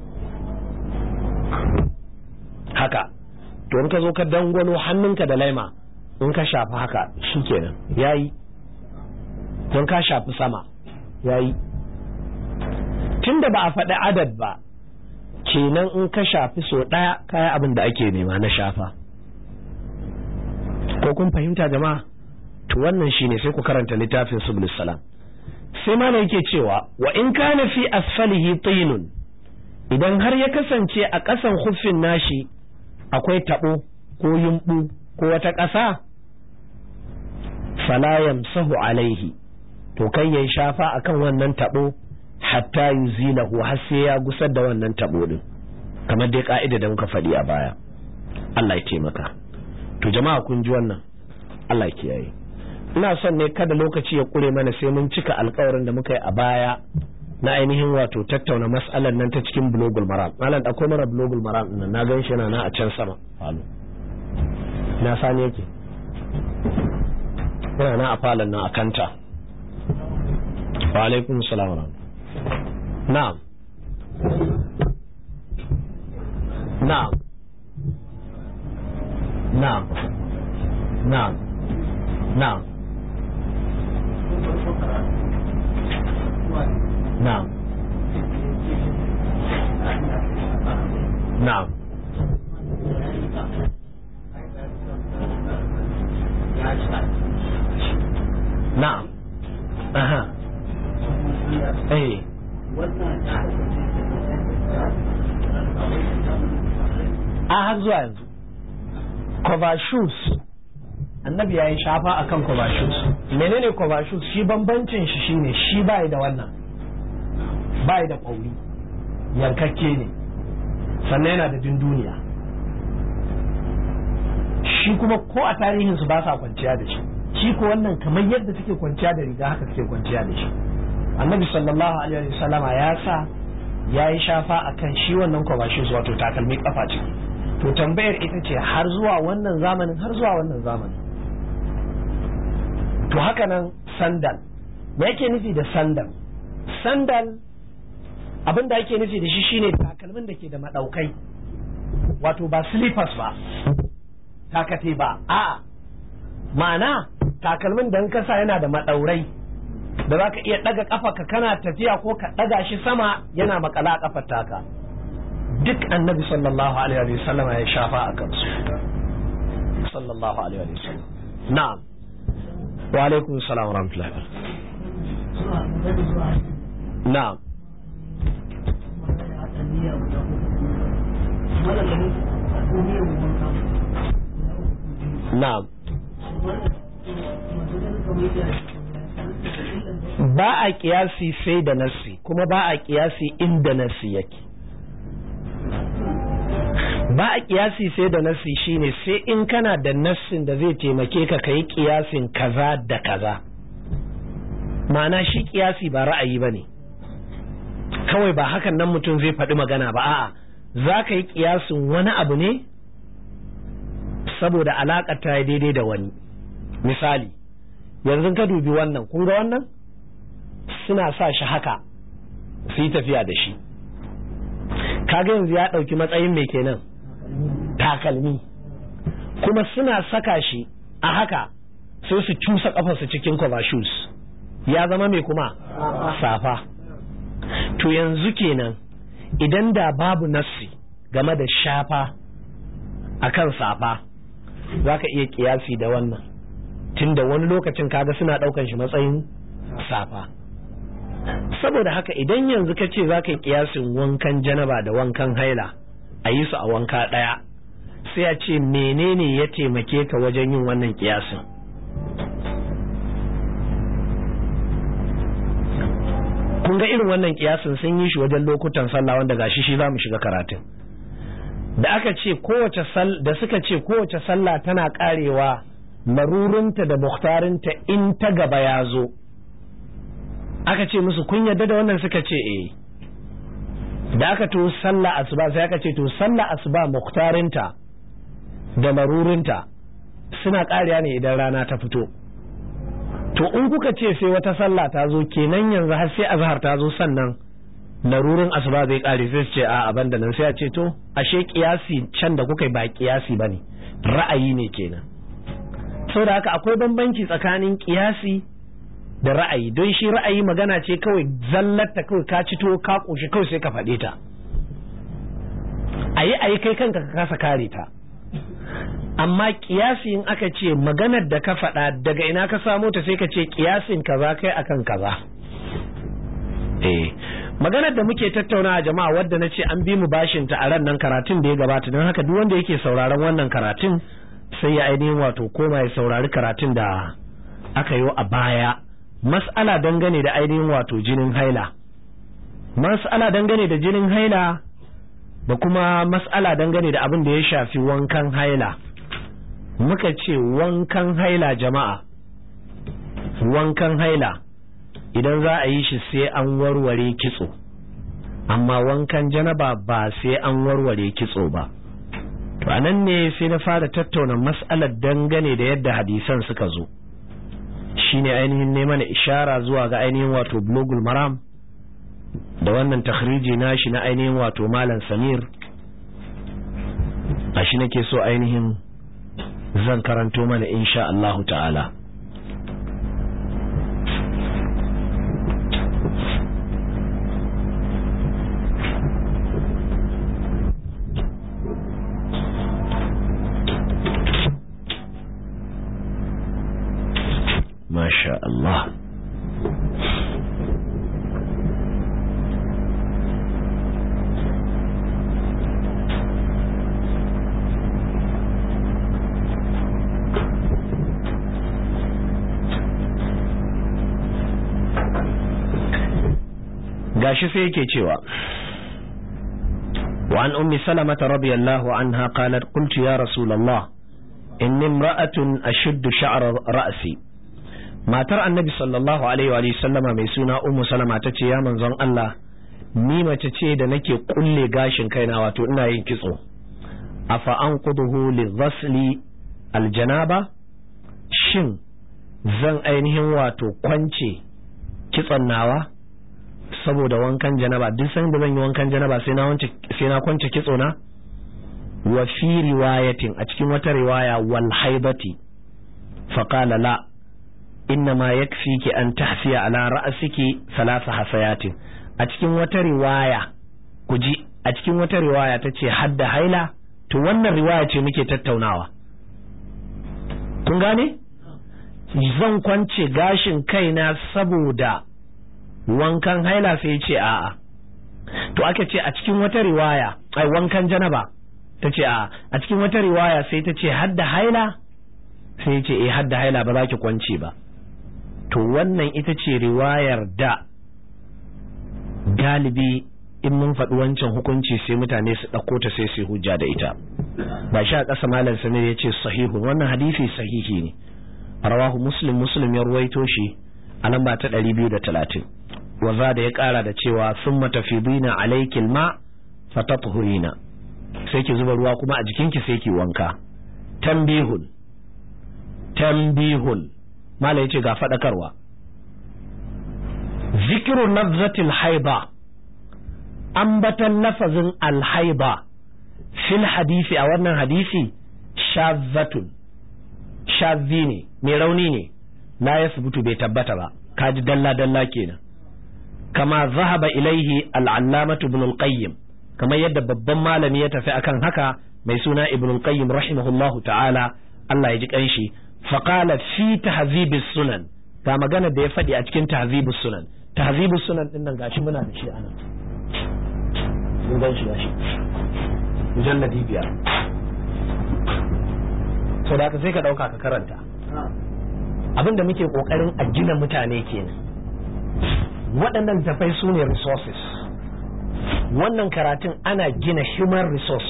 haka to in ka zo ka dangwalo hannunka da laima in ka shafi haka shikenan yayi, don ka shafi sama yayi. Tunda ba a faɗi adad ba, kenan in ka shafi so ɗaya kaya abin da ake nema na shafa. Ko kun fahimta jama'a? To wannan shine sai ku karanta littafin Subul Salam. Sai ma yake cewa wa in kana fi asfalihi tinun, idan har ya kasance a ƙasan huffin nashi akwai tabo ko yumbu ko wata ƙasa, fala yamsahu alaihi, to kai yayi shafa akan wannan tabo hatta yuzilahu, har sai ya gusar da wannan tabo din, kamar dai ka'ida da muka faɗi a baya. Allah ya taimaka. To jama'a kun ji wannan, Allah ya kiyaye. Ina son ne kada lokaci ya kure mana sai mun cika alƙawarin da muka yi a baya na ainihin wato tattauna mas'alar nan ta cikin Bulugul Maram. Malam akwai mara Bulugul Maram din na gan shi yana a can sama. Halo. Na sani yake. Yana na a falon nan a kanta. Wa alaikum salam wa rahmatullah. Na'am. Na'am. Na'am. Na'am. Na'am. Na'am. Na'am. Na'am. Aha. Eh. Har zuwa yanzu cover shoes annabi ya yi shafa akan cover shoes. Menene cover shoes? Shi bambancin shi shine shi bai da wannan, bai da kauri, yankakke ne, sannan yana da dunduniya. Shi kuma ko a tarihin su ba sa kwanciya da shi. Shi ko wannan kamar yadda suke kwanciya da riga haka suke kwanciya da shi. Annabi sallallahu alaihi wasallama ya sa ya yi shafa akan shi wannan cover shoes, wato takalmi kafa ciki. To tambayar ita ce har zuwa wannan zamanin, har zuwa wannan zamanin. To haka nan sandal, me yake nufi da sandal? Sandal abin da yake nufi da shi shine takalmin da ke da madaukai, wato ba slippers ba, takate ba, a'a, ma'ana takalmin da in ka sa yana da madaurai da za ka iya daga kafarka kana tafiya ko ka daga shi sama yana makala a kafar taka. Duk annabi sallallahu alaihi wa sallam ya shafa a kansu sallallahu alaihi wa sallam. Na'am. Wa alaikum salam wa rahmatullahi. Na'am. Na'am. Ba a kiyasi sai da nassi, kuma ba a kiyasi inda nassi yake. Ba a kiyasi sai da nassi shine sai in kana da nassin da zai taimake ka kai kiyasin kaza da kaza. Ma'ana shi kiyasi ba ra'ayi bane, kawai ba hakan nan mutum zai faɗi magana ba, a'a, za ka yi kiyasin wani abu ne saboda alaƙa ta daidai da wani. Misali, yanzu ka dubi wannan, kun ga wannan suna sa shi haka su yi tafiya da shi, kaga yanzu ya ɗauki matsayin mai kenan takalmi, kuma suna saka shi a haka sai su cusa kafarsu cikin cover shoes, ya zama mai kuma safa. To yanzu kenan idan da babu nassi game da shafa akan safa, za ka iya kiyasi da wannan, tunda wani lokacin kaga suna ɗaukan shi matsayin safa. Saboda haka idan yanzu ka ce za ka yi kiyasin wankan janaba da wankan haila a yi su a wanka ɗaya, sai a ce menene ya taimake ka wajen yin wannan kiyasin? Kun ga irin wannan kiyasin sun yi shi wajen lokutan sallah, wanda gashi shi za mu shiga karatun. Da aka ce da suka ce kowace sallah tana karewa marurinta da mukhtarinta in ta gaba ya zo, aka ce musu kun yadda da wannan? Suka ce eh. Da aka to sallah asuba sai aka ce to sallah asuba mukhtarinta da marurinta suna kariya ne idan rana ta fito. to in kuka ce sai wata sallah ta zo kenan yanzu har sai azhar ta zo sannan larurin asuba zai kare sai su ce a abanda nan sai a ce to ashe kiyasi can da kuka yi ba kiyasi bane ra'ayi ne kenan. saboda haka akwai bambanci tsakanin kiyasi da ra'ayi, don shi ra'ayi magana ce kawai zallarta kawai ka cito ka koshi kawai sai ka faɗe ta ayi kai kanka ka kasa kare ta. amma kiyasi in aka ce maganar da ka faɗa daga ina ka samo ta sai ka ce kiyasin kaza kai akan kaza. maganar da muke tattaunawa jama'a wadda na ce an bi mu bashin ta a ran nan karatun da ya gabata, don haka duk wanda yake sauraron wannan karatun sai ya ainihin wato koma ya saurari karatun da aka yi a baya. mas'ala dangane da ainihin wato jinin haila, mas'ala dangane da jinin haila da kuma mas'ala dangane da abin da ya shafi wankan haila. muka ce wankan haila jama'a, wankan haila idan za a yi shi sai an warware kitso, amma wankan janaba ba sai an warware kitso ba. to anan ne sai na fara tattauna mas'alar dangane da yadda hadisan suka zo, shine ainihin ne mana ishara zuwa ga ainihin wato Bulugul Maram da wannan takhriji nashi na ainihin wato Malam Samir. a shi nake so ainihin zan karanto mana insha Allah ta'ala. Masha Allah. gashi sai yake cewa wa an ummi salamata radiyallahu anha qalat qultu ya rasulullah inni imra'atun ashuddu sha'ra ra'si. matar annabi sallallahu alaihi wa sallama mai suna ummu salama tace ya manzon Allah, ni mace ce da nake kulle gashin kaina, wato ina yin kitso. afa anquduhu li ghasli aljanaba, shin zan ainihin wato kwance kitson nawa saboda wankan janaba? duk san da zan yi wankan janaba sai na kwance kitso na. wa fi riwayatin, a cikin wata riwaya, wal haibati, fa qala la innama yakfiki an tahfiya ala ra'siki thalatha hasayatin. a cikin wata riwaya, kuji, a cikin wata riwaya tace hadda haila. to wannan riwaya ce muke tattaunawa, kun gane? zan kwance gashin kaina saboda wankan haila, sai ce a'a. to aka ce a cikin wata riwaya, ai wankan janaba, tace a'a. a cikin wata riwaya sai tace hadda haila, sai ce hadda haila ba za ki kwance ba. to wannan ita ce riwayar da galibi in mun faɗi wancan hukunci sai mutane su ɗauko ta sai su hujja da ita. ba shi a ƙasa malam sanin ya ce sahihun, wannan hadisi sahihi ne, rawahu muslim ya ruwaito shi a lamba ta 230. waza da ya ƙara da cewa summa tafidina alaykil ma fatatuhurina, sai ki zuba ruwa kuma a jikinki sai ki wanka. tambihun mala yace ga fadakarwa, zikru nafzatil haiba, ambatan lafazin alhaiba fil hadisi, a wannan hadisi, shazzatun, shazzi ne, mai rauni ne, la yasbutu, bai tabbata ba. kaji dalla kenan. kama zahaba ilaihi al-allamatu ibn al-qayyim, kamar yadda babban malami ya tafi akan haka mai suna ibn al-qayyim rahimahullahu ta'ala, Allah ya ji kanshi. faqala fi tahzibis sunan, ga magana da ya faɗi a cikin tahzibus sunan. tahzibus sunan din nan gashi muna da shi anan, mun gan shi gashi mujalladi 5. so da ka sai ka dauka ka karanta. abinda muke kokarin a gina mutane kenan. waɗannan tafai su ne resources. wannan karatun ana gina human resource.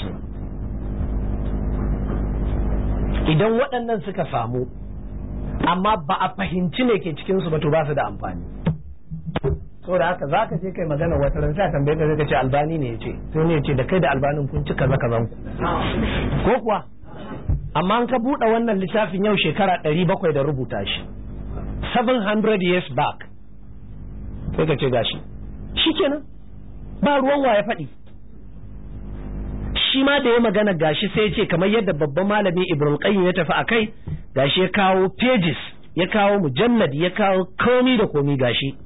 idan waɗannan suka samu amma ba a fahimci ne ke cikinsu ba, to ba su da amfani. saboda haka za ka je kai magana wata ran sai tambaye ka, zai ka ce albani ne ya ce, sai ne ya ce da kai da albanin kun ci kaza kazan ku, ko kuwa? amma an ka buɗe wannan littafin yau shekara 700 da rubuta shi, 700 years back sai ka ce gashi shikenan ba ruwan wa ya faɗi. Shi ma da ya magana gashi sai ya ce kamar yadda babban malami Ibn Qayyim ya tafi akai, gashi ya kawo pages, ya kawo mujalladi, ya kawo komi da komi gashi.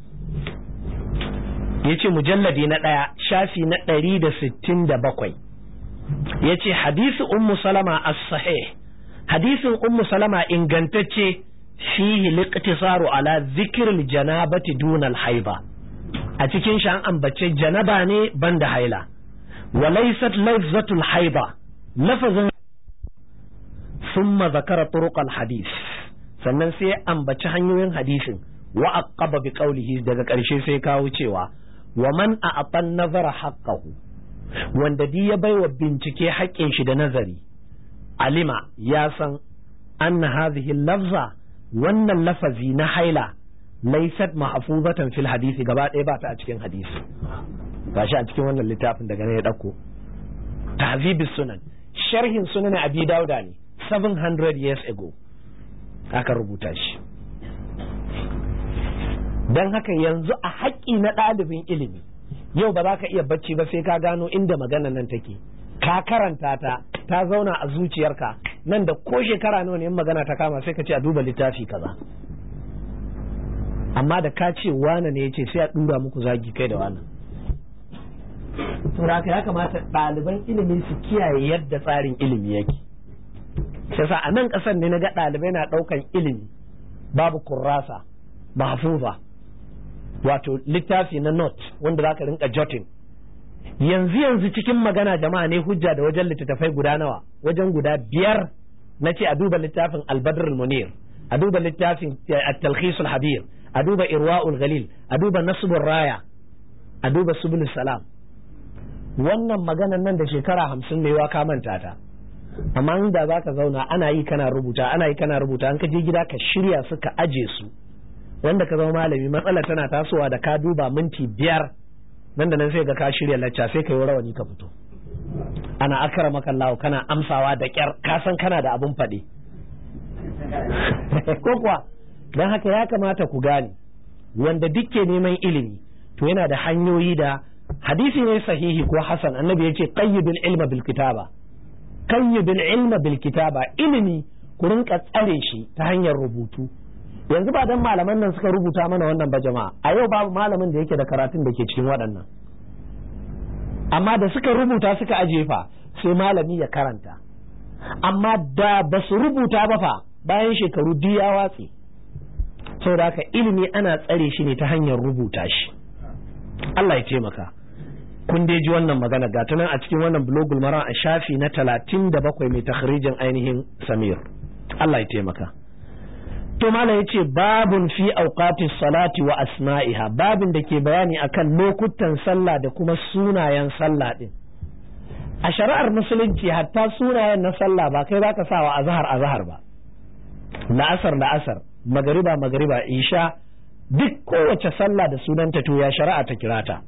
Yace mujalladi na 1 shafi na 167 yace hadisi ummu salama as-sahih, hadisin ummu salama ingantacce, fihi liqtisaru ala dhikril janabati duna al-haiba, a cikin shi an ambace janaba ne banda haila. وليست لفظة الحيضة لفظ ثم ذكر طرق الحديث sannan sai ambaci hanyoyin hadisin wa aqaba bi qawlihi daga ƙarshe sai kawo cewa wa man a'atan nazara haqqahu, wanda di ya baiwa bincike haƙƙin shi da nazari, alima ya san anna hadhihi lafza, wannan lafazi na haila laysat mahfuzatan fil hadisi, gaba ɗaya ba ta a cikin hadisi. gashi a cikin wannan littafin daga ne ya dauko tahzibus sunan, sharhin sunan abi dauda ne 700 years ago aka rubuta shi. dan haka yanzu a haƙƙi na ɗalibin ilimi yau ba za ka iya bacci ba sai ka gano inda maganar nan take, ka karanta ta zauna a zuciyarka, nan da ko shekara nawa ne in magana ta kama sai ka ce a duba littafi kaza. amma da ka ce wane ne ya ce sai a dura muku zagi kai da wannan. saboda haka ya kamata ɗaliban ilimi su kiyaye yadda tsarin ilimi yake. sai sa a nan ƙasar ne na ga ɗalibai na ɗaukan ilimi babu kurrasa mahfuza, wato littafi na note wanda za ka rinka jotting. yanzu cikin magana jama'a ne hujja da wajen littattafai guda nawa, wajen guda 5 na ce a duba littafin al-badr al-munir, a duba littafin at-talkhis al-habir, a duba irwa'ul ghalil, a duba nasbur raya, a duba subul salam. wannan maganan nan da shekara 50 ne wa ka manta ta, amma inda za ka zauna ana yi kana rubuta an ka je gida ka shirya su ka aje su, wanda ka zama malami matsala tana tasowa da ka duba minti 5 nan da nan sai ga ka shirya lacca sai ka yi rawani ka fito, ana akramaka Allah kana amsawa da kyar, ka san kana da abun faɗi ko kuwa. dan haka ya kamata ku gane, wanda dukke neman ilimi to yana da hanyoyi da hadisi ne sahihi ko hasan, annabi ya ce qayyidul ilma bil kitaba, qayyidul ilma bil kitaba, ilimi ku rinka tsare shi ta hanyar rubutu. yanzu ba dan malaman nan suka rubuta mana wannan ba jama'a, a yau babu malamin da yake da karatun da ke cikin waɗannan, amma da suka rubuta suka aje fa sai malami ya karanta. amma da ba su rubuta ba fa bayan shekaru duk ya watse. saboda haka ilimi ana tsare shi ne ta hanyar rubuta shi. Allah ya taimaka. kun dai ji wannan magana ga ta nan a cikin wannan bulogul maram a shafi na 37 mai takhrijin ainihin Samir. Allah ya taimaka. to malam yace babun fi awqatis salati wa asma'iha, babin da ke bayani akan lokutan sallah da kuma sunayen sallah din. a shari'ar musulunci hatta sunayen na sallah ba kai zaka sawa azhar ba, la'asar magariba isha, duk kowace sallah da sunanta to ya shari'a ta kirata.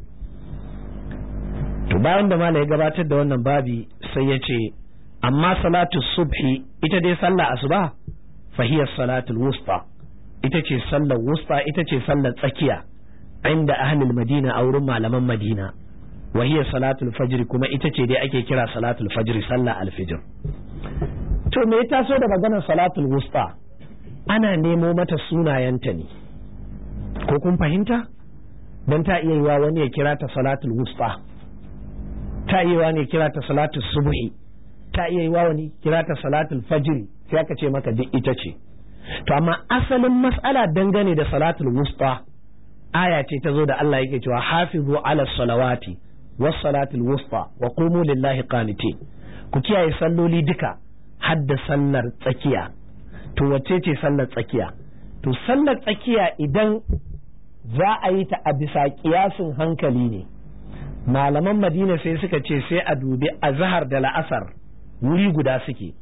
to bayan da malai ya gabatar da wannan babi sai ya ce amma salatu subhi, ita dai sallah asuba, fahiyar salatul wusta, ita ce sallar wusta, ita ce sallar tsakiya inda ahlul madina a wurin malaman madina, wa hiya salatul fajr, kuma ita ce dai ake kira salatul fajr, sallar alfijir. to me ya taso da maganar salatul wusta? ana nemo mata sunayenta ne, ko kun fahimta? dan ta iya yiwa wani ya kira ta salatul wusta, ta iya yiwa ne kira ta salatul subhi, ta iya yiwa wani kira ta salatul fajr, sai aka ce maka duk ita ce. to amma asalin mas'ala dangane da salatul wusta, aya ce ta zo da Allah yake cewa hafizu ala salawati was salatul wusta wa qumu lillahi qanitin, ku kiyaye salloli duka hadda sallar tsakiya. to wacce ce sallar tsakiya? to sallar tsakiya idan za a yi ta a bisa kiyasin hankali ne, malaman Madina sai suka ce sai a dubi azhar da la'asar wuri guda suke,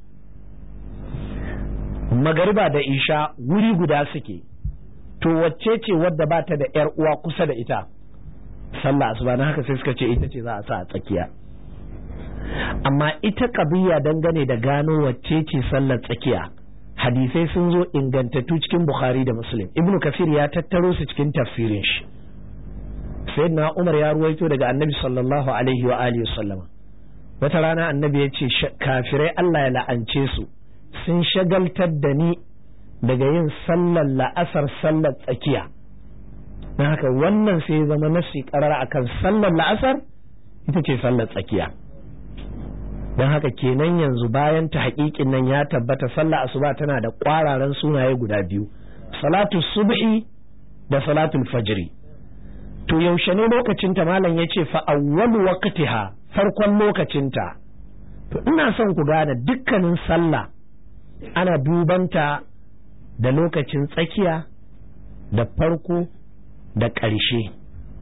magariba da isha wuri guda suke, to wacce ce wadda ba ta da yar uwa kusa da ita? sallah asuba. na haka sai suka ce ita ce za a sa a tsakiya. amma ita qadiyya dangane da gano wacce ce sallar tsakiya hadisai sun zo ingantattu cikin Bukhari da Muslim. Ibn Kathir ya tattaro su cikin tafsirin shi. Sayyidina Umar ya ruwaito daga Annabi sallallahu alaihi wa alihi wasallama. Wata rana Annabi ya ce kafirai Allah ya la'ance su sun shagaltar da ni daga yin sallar la'asar sallar tsakiya. Na haka wannan sai zama nasi karara akan sallar la'asar ita ce sallar tsakiya. Don haka kenan yanzu bayan ta haƙiƙin nan ya tabbata sallar asuba tana da ƙwararan sunaye guda biyu, salatu subhi da salatul fajri. To yaushe ne lokacinta? Malam ya ce fa awwalu waqtiha, farkon lokacinta. To ina son ku gane dukkanin sallah ana dubanta da lokacin tsakiya da farko da ƙarshe.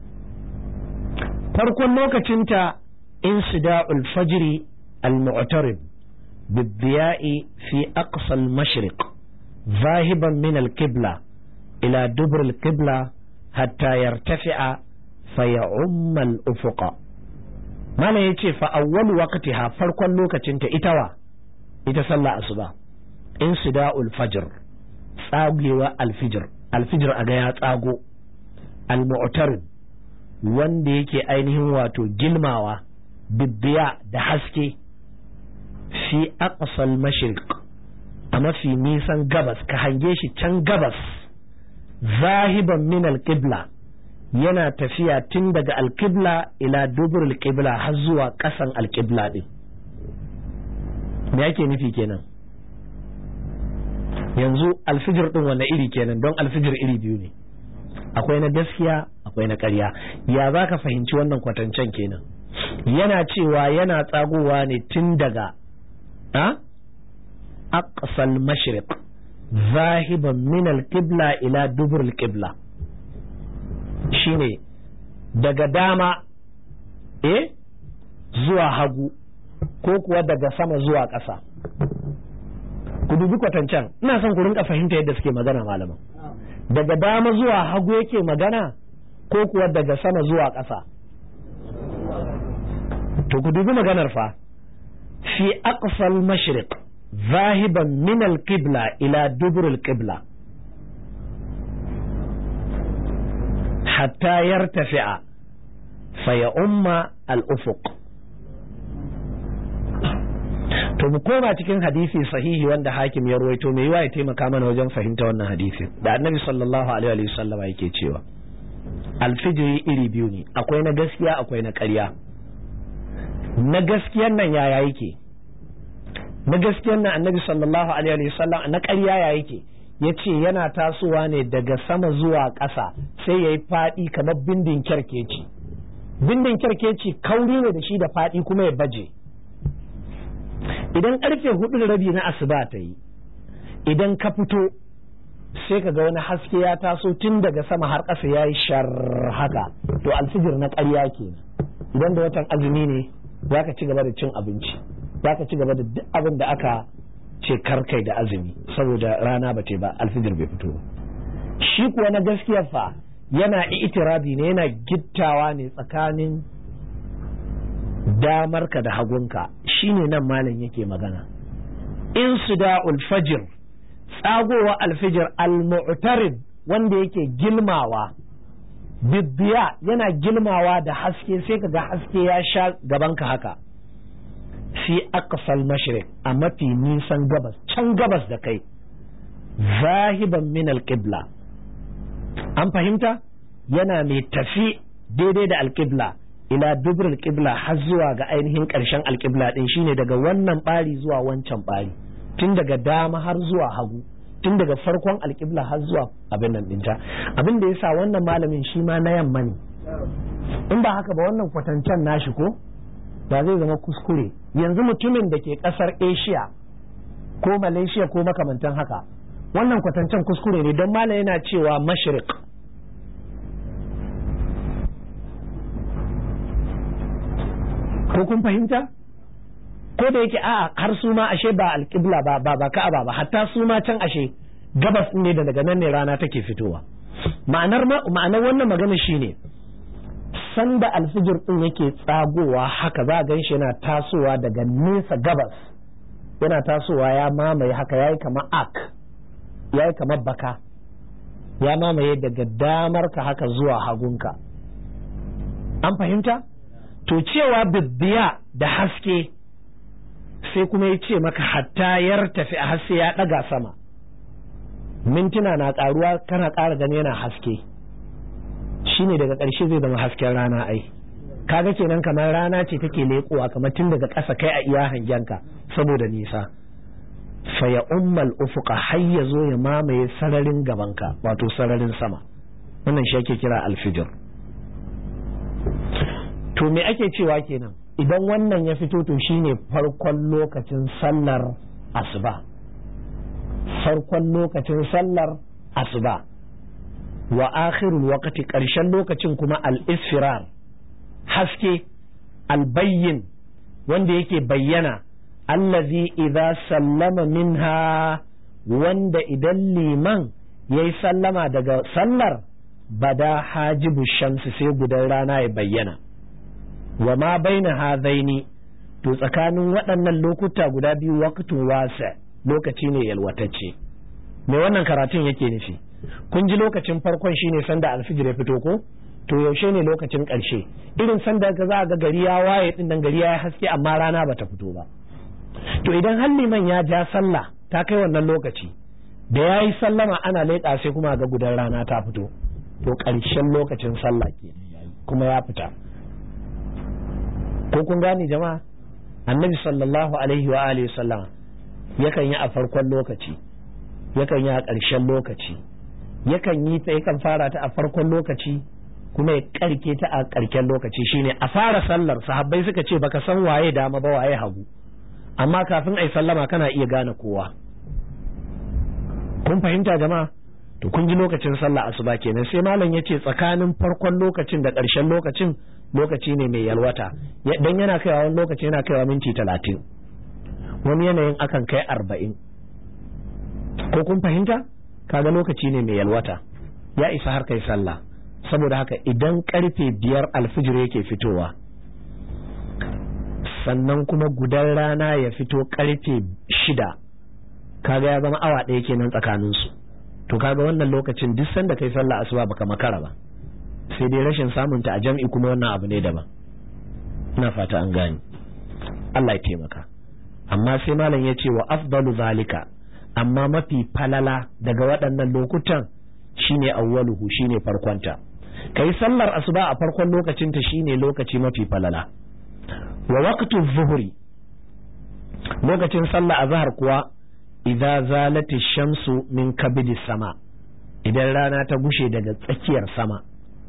Farkon lokacinta insida'ul fajri al-mu'tarib bid-diya'i fi aqsa al-mashriq zahiban min al-qibla ila dubr al-qibla hatta yartafi'a fa ya'umma al-ufuqa. Malam yace fa awwal waqtiha, farkon lokacinta ita sallah asuba. Insida'ul fajr, tsagewa alfijir a ga ya tsago. Al-mu'tarib, wanda yake ainihin wato gilmawa biddiya da haske fi aqsal mashriq, a mafi nisan gabas, ka hange shi can gabas. Zahiban min al-qibla, yana tafiya tun daga al-qibla ila dubur al-qibla har zuwa kasan al-qibla din. Me yake nufi kenan? Yanzu alfijir din wanne iri kenan? Don alfijir iri biyu ne, akwai na gaskiya akwai na ƙarya. Ya za ka fahimci wannan kwatancen kenan? Yana cewa yana tsagowa ne tun daga aqsal mashriq zahiban min al-qibla ila dubur al-qibla, shine daga dama zuwa hagu ko kuwa daga sama zuwa ƙasa. Ku dubi kwatancen, ina son ku rinka fahimta yadda suke magana malaman. Daga dama zuwa hagu yake magana ko kuwa daga sama zuwa ƙasa? To ku dubi maganar fa, fi aqsal mashriq zahiban min al-qibla ila dubur al-qibla hatta yartafi'a fa ya'umma al-ufuq. To mu koma cikin hadisi sahihi wanda Hakim ya ruwaito, mai yiwa ya taimaka mana wajen fahimta wannan hadisi. Da Annabi sallallahu alaihi wa sallam yake cewa alfijiri iri biyu ne, akwai na gaskiya akwai na ƙarya. Na gaskiyan nan yaya yake? Na gaskiyan nan Annabi sallallahu alaihi wa sallam, na ƙarya ya yake? Yace yana tasowa ne daga sama zuwa ƙasa sai yayi faɗi kamar bindin kerkeci. Bindin kerkeci kauri ne da shi da faɗi kuma ya baje. Idan karfe 4:30 na asuba ta yi, idan ka fito sai ka ga wani haske ya taso tun daga sama har ƙasa ya yi shar haka, to alfijir na ƙarya kenan. Idan da watan azumi ne za ka ci gaba da cin abinci, za ka ci gaba da duk abin da aka ce karkai da azumi saboda rana ba ba, alfijir bai fito ba. Shi kuwa na gaskiyar fa yana itirabi ne, yana gittawa ne tsakanin damarka da hagunka. Shine nan malam yake magana. Insida'ul fajr, tsagowa alfijir, al-mu'tarib, wanda yake gilmawa biddiya, yana gilmawa da haske, sai kaga haske ya sha gabanka haka. Fi aqsal mashriq, a mafi nisan gabas, can gabas da kai. Zahiban min al-qibla, an fahimta? Yana mai tafi daidai da al-qibla ila dubur al-qibla, har zuwa ga ainihin ƙarshen al-qibla din, shine daga wannan bari zuwa wancan bari, tun daga dama har zuwa hagu, tun daga farkon al-qibla har zuwa abin nan dinta. Abin da yasa wannan malamin shi ma na yamma ne, in ba haka ba wannan kwatancen nashi ko ba zai zama kuskure. Yanzu mutumin da ke ƙasar Asia ko Malaysia ko makamantan haka, wannan kwatancen kuskure ne, don malam yana cewa mashriq. Ko kun fahimta? Ko da yake a'a, har su ma ashe ba alƙibla ba Ka'aba ba, hatta su ma can ashe gabas ne da daga nan ne rana take fitowa. Ma'anar wannan magana shine sanda alfijir din yake tsagowa haka za a gan shi yana tasowa daga nesa gabas yana tasowa ya mamaye haka yayi kamar yayi kamar baka, ya mamaye daga damar ka haka zuwa hagunka. An fahimta? To cewa biddiya da haske sai kuma ya ce maka hatta yar tafi a haske ya ɗaga sama, mintuna na ƙaruwa kana ƙara gani yana haske, shine daga ƙarshe zai zama hasken rana. Ai kaga kenan kamar rana ce take leƙowa kamar tun daga ƙasa kai a iya hangenka saboda nisa. Fa ya ummal ufuqa har ya zo ya mamaye sararin gabanka, wato sararin sama. Wannan shi ake kira alfijir. To me ake cewa kenan idan wannan ya fito? To shine farkon lokacin sallar asuba, farkon lokacin sallar asuba. Wa akhirul waqti, ƙarshen lokacin kuma al-isfirar, haske albayyin wanda yake bayyana, allazi idza sallama minha, wanda idan liman yayi sallama daga sallar bada hajibu shamsi sai gudan rana ya bayyana. Wa ma baina hadaini, to tsakanin waɗannan lokuta guda biyu waqtun wasa, lokaci ne yalwatacce. Me wannan karatun yake nufi? Kun ji lokacin farkon shine sanda alfijir ya fito ko? To yaushe ne lokacin ƙarshe? Irin sanda ka za ga gari ya waye din nan, gari ya haske amma rana bata fito ba. To idan har liman ya ja sallah ta kai wannan lokaci, da yayi sallama ana leƙa sai kuma ga gudan rana ta fito, to ƙarshen lokacin sallah ke kuma ya fita. Ko kun gane jama'a? Annabi sallallahu alaihi wa alihi sallama yakan yi a farkon lokaci, yakan yi a ƙarshen lokaci, yakan yi ta, yakan fara ta a farkon lokaci kuma ya karke ta a ƙarshen lokaci. Shine a fara sallar sahabbai suka ce baka san waye dama ba waye hagu, amma kafin ai sallama kana iya gane kowa. Kun fahimta jama'a? To kun ji lokacin sallah asuba kenan. Sai malam yace tsakanin farkon lokacin da ƙarshen lokacin lokaci ne mai yalwata, dan yana kaiwa wani lokaci yana kaiwa minti 30, wani yanayin akan kai 40. Ko kun fahimta? Kaga lokaci ne mai yalwata, ya isa har kai sallah. Saboda haka idan karfe 5 alfijir yake fitowa, sannan kuma gudan rana ya fito karfe 6, kaga ya zama awa ɗaya kenan tsakaninsu. To kaga wannan lokacin duk sanda kai sallah asuba baka makara ba, sai dai rashin samunta a jam'i kuma wannan abu ne daban. Ina fata an gane. Allah ya taimaka. Amma sai malam ya ce wa afdalu zalika, amma mafi falala daga waɗannan lokutan shine awwaluhu, shine farkonta. Kai sallar asuba a farkon lokacin ta shine lokaci mafi falala. Wa waqtu zuhri, lokacin sallar azhar kuwa idza zalati shamsu min kabidi sama, idan rana ta gushe daga tsakiyar sama.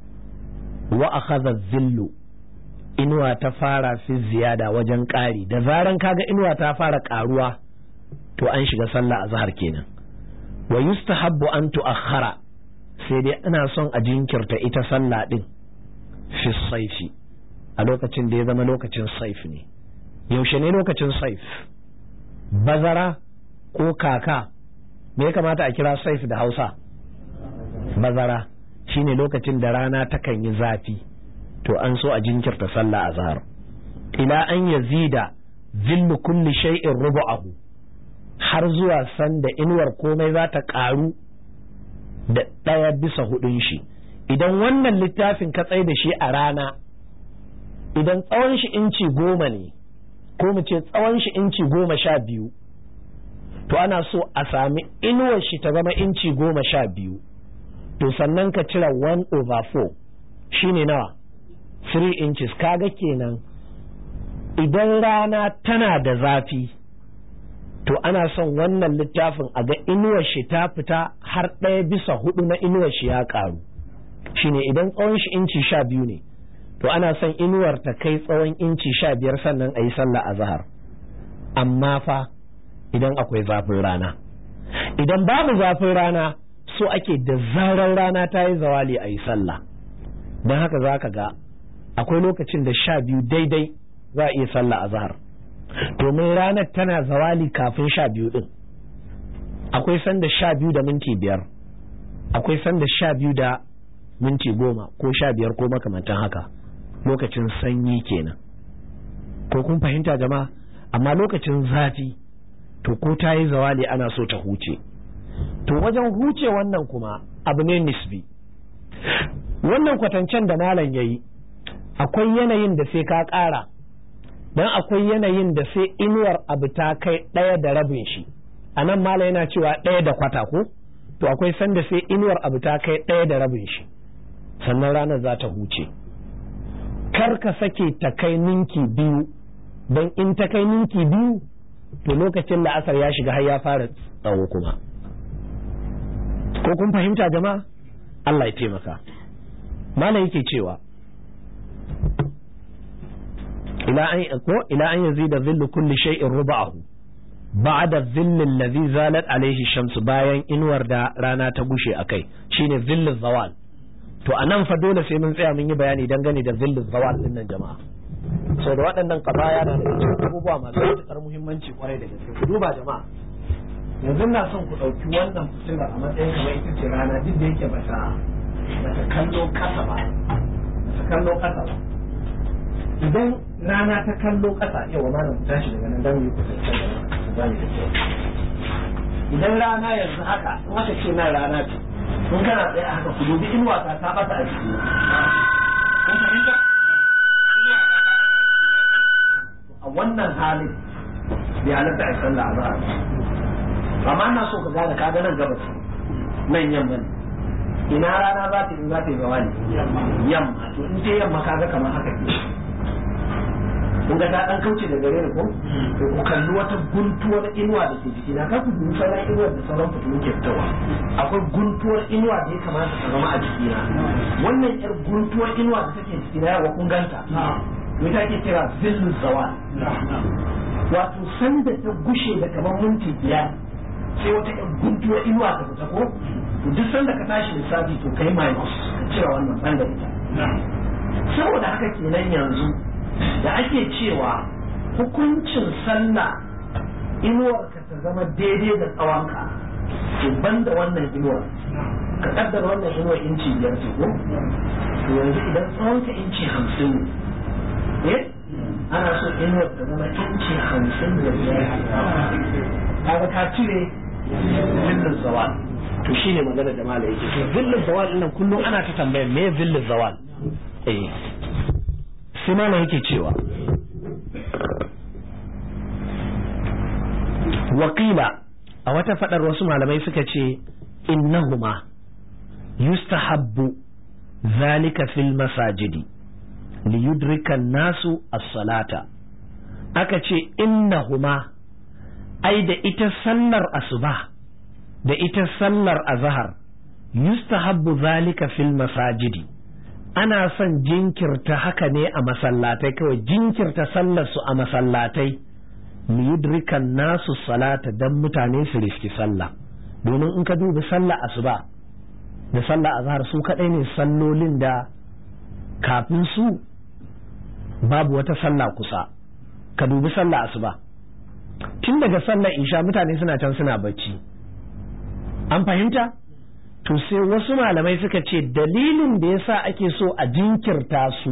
Wa akhadha zillu, inuwa ta fara fi ziyada wajen ƙari. Da zaran kaga inuwa ta fara ƙaruwa to an shiga sallah azhar kenan. Wa yustahabbu an tu'akhkhara, sai dai ana son a jinkirta ita sallah din fi saifi, a lokacin da ya zama lokacin saif ne. Yaushe ne lokacin saif? Bazara ko kaka? Me ya kamata a kira saif da Hausa? Bazara. Shine lokacin da rana takan yi zafi, to an so a jinkirta sallah azhar ila an yazida zillu kulli shay'in rubu'ahu, har zuwa sanda inuwar komai za ta karu da 1/4 shi. Idan wannan littafin ka tsaye da shi a rana, idan tsawon shi inci 10 ne, ko mu ce tsawon shi inci 12, to ana so a sami inuwar shi ta zama inci 12. To sannan ka cire 1/4 shine nawa? 3 inches. Kaga kenan idan rana tana da zafi, to ana son wannan littafin a ga inuwar shi ta fita har 1/4 na inuwar shi ya karu. Shine idan tsawon shi inci 12 ne, to ana son inuwar ta kai tsawon inci 15 sannan a yi sallah azhar. Amma fa idan akwai zafin rana. Idan babu zafin rana, so ake da zarar rana ta yi zawali a yi sallah. Don haka za ka ga akwai lokacin da 12 daidai za a iya sallah azhar, domin ranar tana zawali kafin 12 din. Akwai sanda 12 da minti 5, akwai sanda 12 da minti 10 ko 15 ko makamantan haka, lokacin sanyi kenan. Ko kun fahimta jama'a? Amma lokacin zafi to ko ta yi zawali ana so ta huce. To wajen huce wannan kuma abu ne nisbi. Wannan kwatancen da malam yayi akwai yanayin da sai ka ƙara, dan akwai yanayin da sai inuwar abu ta kai 1.5 shi. A nan malam yana cewa 1.25 ko? To akwai sanda sai inuwar abu ta kai 1.5 shi sannan ranar za ta huce. Kar ka sake ta kai ninki 2, don in ta kai ninki 2 to lokacin da asar ya shiga har ya fara tsawo kuma. Ko kun fahimta jama'a? Allah ya taimaka. Malam yake cewa ila an yazida dhillu kulli shay'in ruba'ahu ba'da dhilli alladhi zalat alayhi shamsu, bayan inuwar da rana ta gushe akai shine dhillu zawal. To anan fa dole sai mun tsaya mun yi bayani dangane da dhillu zawal din nan jama'a. So da waɗannan kabaya na da cikin abubuwa masu matuƙar muhimmanci kwarai da gaske. Ku duba jama'a, yanzu na son ku ɗauki wannan fitila a matsayin kamar ita ce rana, duk da yake ba ta kallo ƙasa ba, idan rana ta kallo ƙasa, yawa malam ku tashi daga nan don yi kusantar da ku gane da kyau. Idan rana yanzu haka, in aka ce nan rana ce, in kana tsaye a haka ku dubi inuwa ta ɓata a jiki. Kun fahimta? A wannan halin bai halatta a sallah a zahar. Amma na so ka gane ka ga nan gabas nan yamma ne. Ina rana za ta yi gawa ne? Yamma. To in ce yamma kaga kamar haka ke. Kun ga ta dan kauce da gare ni ko? To ku kalli wata guntuwar inuwa da ke jiki na, ka ku dubi sauran inuwar da sauran fitilu ke fitowa. Akwai guntuwar inuwa da ya kamata ta zama a jikina. Wannan yar guntuwar inuwa da take jikina yawa kun ganta. Me ta ke kira zillu zawal. Wato sanda ta gushe da kamar minti 5 sai wata yan guntuwar inuwa ta fita ko, to duk sanda ka tashi lissafi to kai minus ka cire wannan banda ita. Saboda haka kenan yanzu da ake cewa hukuncin sallah inuwar ka ta zama daidai da tsawonka, to banda wannan inuwar ka kaddara wannan inuwar inci 5 ce ko, to yanzu idan tsawonka inci 50 ne, ana so inuwar ta zama inci 55. kaga ka cire zillin zawal. To shine magana da malai yake. To zillin zawal din nan kullum ana ta tambaya me zillin zawal. Sai malai yake cewa wakila, a wata fadar wasu malamai suka ce innahuma yustahabbu zalika fil masajidi liyudrika nasu as-salata. Aka ce innahuma, ai da ita sallar asuba da ita sallar azhar yustahabbu zalika fil masajidi, ana son jinkirta haka ne a masallatai, kawai jinkirta sallar su a masallatai liyudrika nasu salata, dan mutane su riski sallah. Domin in ka dubi sallar asuba da sallar azhar su kadai ne sallolin da kafin su babu wata sallah kusa. Ka dubi sallar asuba, tun daga sallar isha mutane suna can suna bacci. An fahimta? To sai wasu malamai suka ce dalilin da yasa ake so a jinkirta su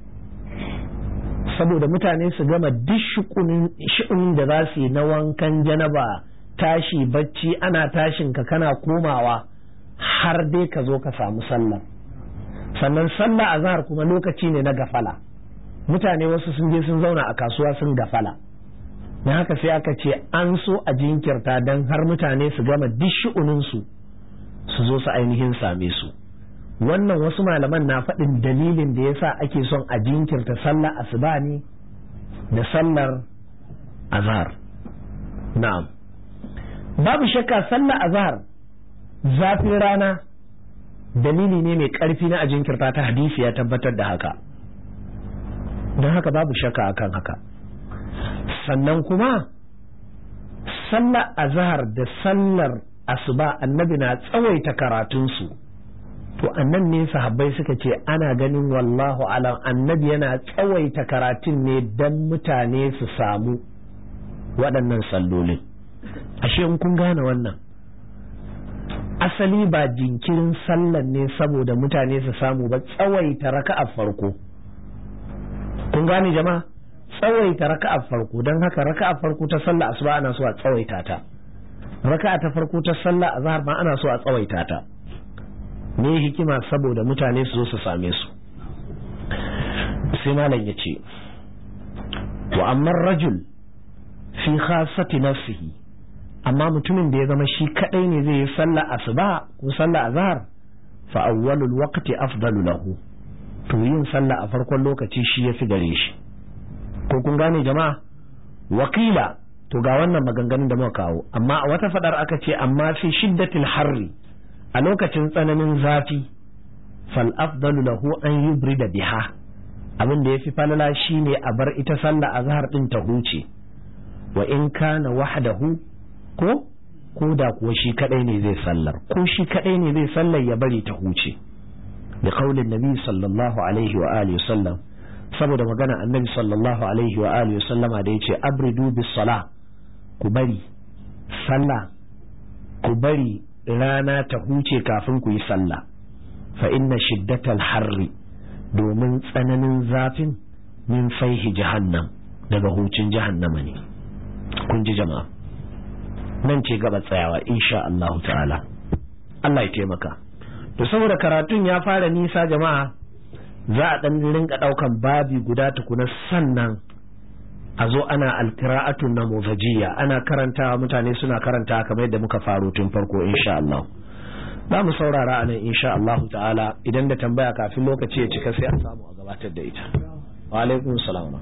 saboda mutane su gama duk shi'unin da za su yi na wankan janaba, tashi bacci, ana tashin ka kana komawa har dai ka zo ka samu sallah. Sannan sallah azhar kuma lokaci ne na gafala, mutane wasu sun je sun zauna a kasuwa sun gafala. don haka sai aka ce an so a jinkirta don har mutane su gama duk shi'uninsu su zo su ainihin same su. Wannan wasu malaman na faɗin dalilin da yasa ake son a jinkirta sallar asuba ne da sallar azhar. Na'am, babu shakka sallar azhar zafin rana dalili ne mai ƙarfi na a jinkirta ta, hadisi ya tabbatar da haka, don haka babu shakka akan haka. Sannan kuma sallar azhar da sallar asuba annabi na tsawaita karatunsu, to annan ne sahabbai suka ce ana ganin wallahu alam annabi yana tsawaita karatun ne don mutane su samu waɗannan sallolin. Ashe in kun gane wannan, asali ba jinkirin sallan ne saboda mutane su samu ba, tsawaita raka'a farko. Kun gane jama'a, tsawaita raka'a farko don haka raka'a farko ta sallah asuba ana so a tsawaita ta, raka'a ta farko ta sallah azhar ma ana so a tsawaita ta. Me hikima? saboda mutane su zo su same su. sai malam ya ce wa amma rajul fi khassati nafsihi, amma mutumin da ya zama shi kadai ne zai yi sallah asuba ko sallah azhar, fa awwalul waqti afdalu lahu, to yin sallah a farkon lokaci shi yafi gare shi. ko kun gane jama'a? wakila, to ga wannan maganganun da muka kawo, amma a wata fadar aka ce amma fi shiddatil harri, a lokacin tsananin zafi, fal afdalu lahu an yubrida biha, abin da yafi falala shine a bar ita sallah azhar din ta huce, wa in kana wahdahu, ko da kuwa shi kadai ne zai sallar, ko shi kadai ne zai sallar ya bari ta huce, da kaulin nabi sallallahu alaihi wa alihi wasallam, saboda magana annabi sallallahu alaihi wa alihi wasallama da yace abridu bis sala, ku bari sallah, ku bari rana ta huce kafin ku yi sallah, fa inna shiddatal harri, domin tsananin zafin min faihi jahannam, daga hucin jahannama ne. kun ji jama'a, nan ce gaba tsayawa insha Allah ta'ala, Allah ya taimaka. to saboda karatun ya fara nisa jama'a, za a dan rinka daukan babi guda tukuna, sannan a zo ana alqira'atun namuzajiyya, ana karantawa, mutane suna karantawa kamar yadda muka faro tun farko insha Allah. za mu saurara anan insha Allah ta'ala, idan da tambaya kafin lokaci ya cika sai a samu a gabatar da ita. wa alaikum salam.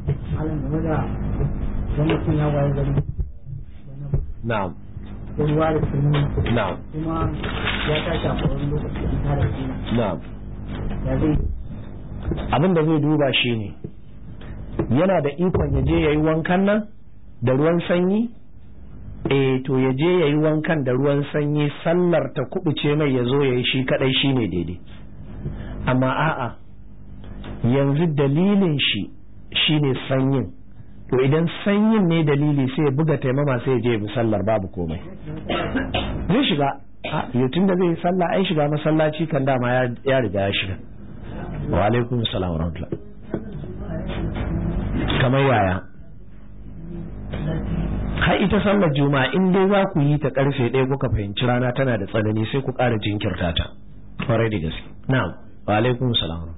na'am na'am kuma ya tashi a wani lokaci an tara shi. na'am ya zai abin da zai duba shine yana da ikon ya je yayi wankan nan da ruwan sanyi, to ya je yayi wankan da ruwan sanyi, sallar ta kubuce mai ya zo yayi shi kadai shine daidai. amma a'a, yanzu dalilin shi shine sanyin, to idan sanyin ne dalili sai ya buga taimama sai ya je ya bi sallar, babu komai. zai shiga tun da zai sallah, ai shiga masallaci kan dama ya riga ya shiga. wa alaikum salam wa rahmatullah. kamar yaya? har ita sallar juma'a in dai za ku yi ta karfe 1 kuka fahimci rana tana da tsanani sai ku ƙara jinkirta ta, kwarai da gaske. na'am. wa alaikum salam.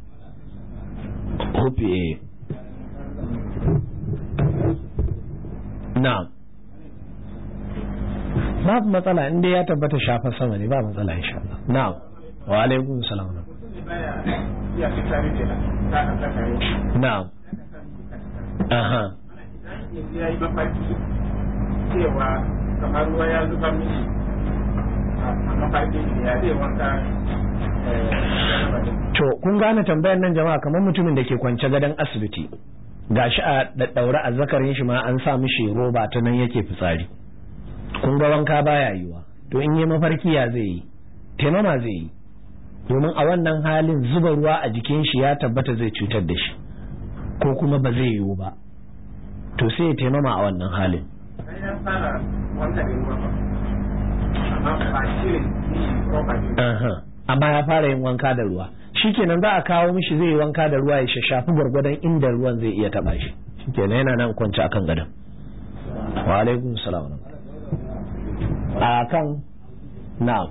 hope na'am, babu matsala inda ya tabbata shafa sama ne, ba matsala insha Allah. na'am. wa alaikum salam. na'am. aha, cewa kamar ruwa ya zuba mishi a mafarkin ya zai wanka. to kun gane tambayar nan jama'a, kamar mutumin da ke kwance gadon asibiti, gashi a daddaure a zakarin shi ma an sa mishi roba ta nan yake fitsari, kun ga wanka baya yiwa, to in yi mafarki ya zai yi? taimama zai yi, domin a wannan halin zuba ruwa a jikin shi ya tabbata zai cutar da shi, ko kuma ba zai yiwu ba, to sai ya taimama a wannan halin. amma ya fara yin wanka da ruwa, shikenan za a kawo mishi zai yi wanka da ruwa ya shafi gwargwadon inda ruwan zai iya taba shi, shikenan yana nan kwanci akan gadon. wa alaikum salam. a kan na'am.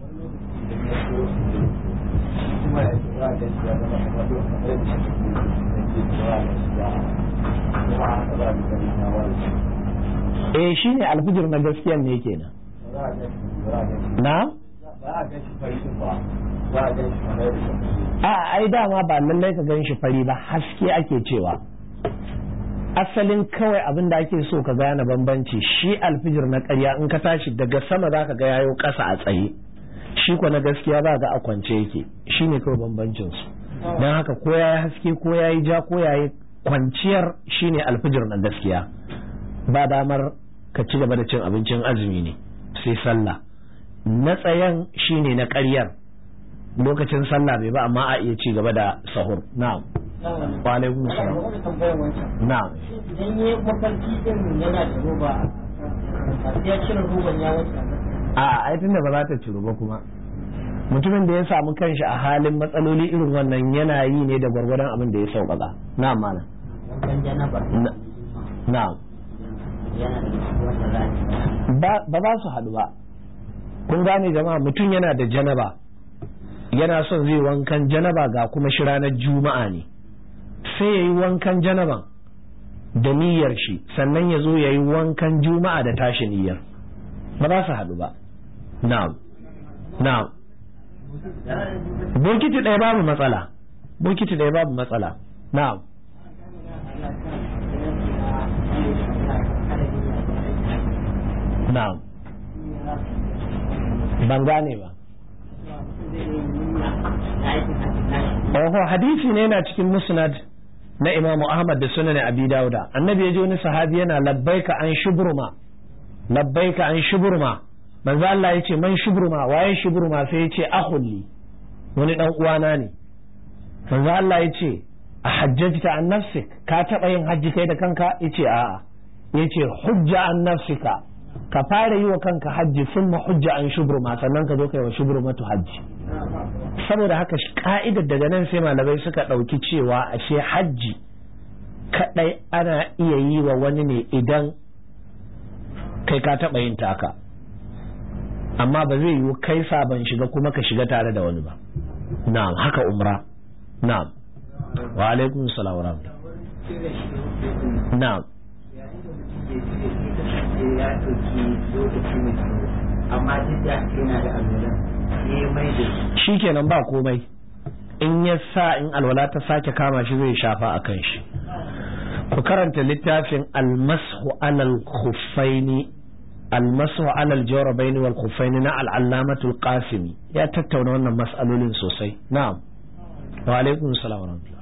shine alfijir na gaskiyan ne kenan. na ai dama ba lallai ka gan shi fari ba, haske ake cewa. asalin kawai abin da ake so ka gane bambanci, shi alfijir na ƙarya in ka tashi daga sama za ka ga yayo ƙasa a tsaye, shi ko na gaskiya za ga a kwance yake, shi ne kawai bambancin su. don haka ko ya yi haske ko ya yi ja ko ya yi kwanciyar, shi ne alfijir na gaskiya. ba damar ka ci gaba da cin abincin azumi ne sai sallah. na tsayen shi ne na ƙaryar, lokacin sallah bai ba amma a iya ci gaba da sahur. na'am. wa alaikum salam. na'am. idan yi mafarki din yana da roba ya cire roban ya wanke ai tunda ba za ta ciro ba, kuma mutumin da ya samu kanshi a halin matsaloli irin wannan yana yi ne da gwargwadon abin da ya sauƙaƙa. na'am malam. na'am ba za su haɗu ba. Kun gane jama'a, mutum yana da janaba yana son zai wankan janaba ga kuma shi ranar juma'a ne, sai ya yi wankan janaban da niyyar shi sannan ya zo ya yi wankan juma'a da tashi niyyar, ba za su haɗu ba. na'am bokiti ɗaya babu matsala. na'am ban gane ba. Hadisi ne yana cikin musnad na Imam Ahmad da sunan Abi Dawuda. Annabi ya ji wani sahabi yana labbaika an shuburma. Manzo Allah ya ce man shuburma, waye shuburma? Sai ya ce akhulli, wani dan uwana ne. Manzo Allah ya ce a hajjajta an nafsik, ka taba yin hajji kai da kanka? Yace a'a. Yace hujja an nafsika, ka fara yi wa kanka hajji sun hujja an shuburma, sannan ka zo kai wa shuburmatu hajji. Saboda haka ka'idar daga nan sai malamai suka ɗauki cewa ashe hajji kaɗai ana iya yi wa wani ne idan kai ka taɓa yin taka, amma ba zai yiwu kai sabon shiga kuma ka shiga tare da wani ba. Na'am, haka umra. Na'am, wa alaikum salam wa rahmatullah. Na'am, amma duk da yana da alwala shi kenan ba komai, in ya sa in alwala ta sake kama shi zai shafa a kan shi. Ku karanta littafin almasu alal khuffaini, almasu alal jawrabaini wal khuffaini na al'allamatul qasimi, ya tattauna wannan mas'alolin sosai. Na'am, wa alaikum salam wa rahmatullah.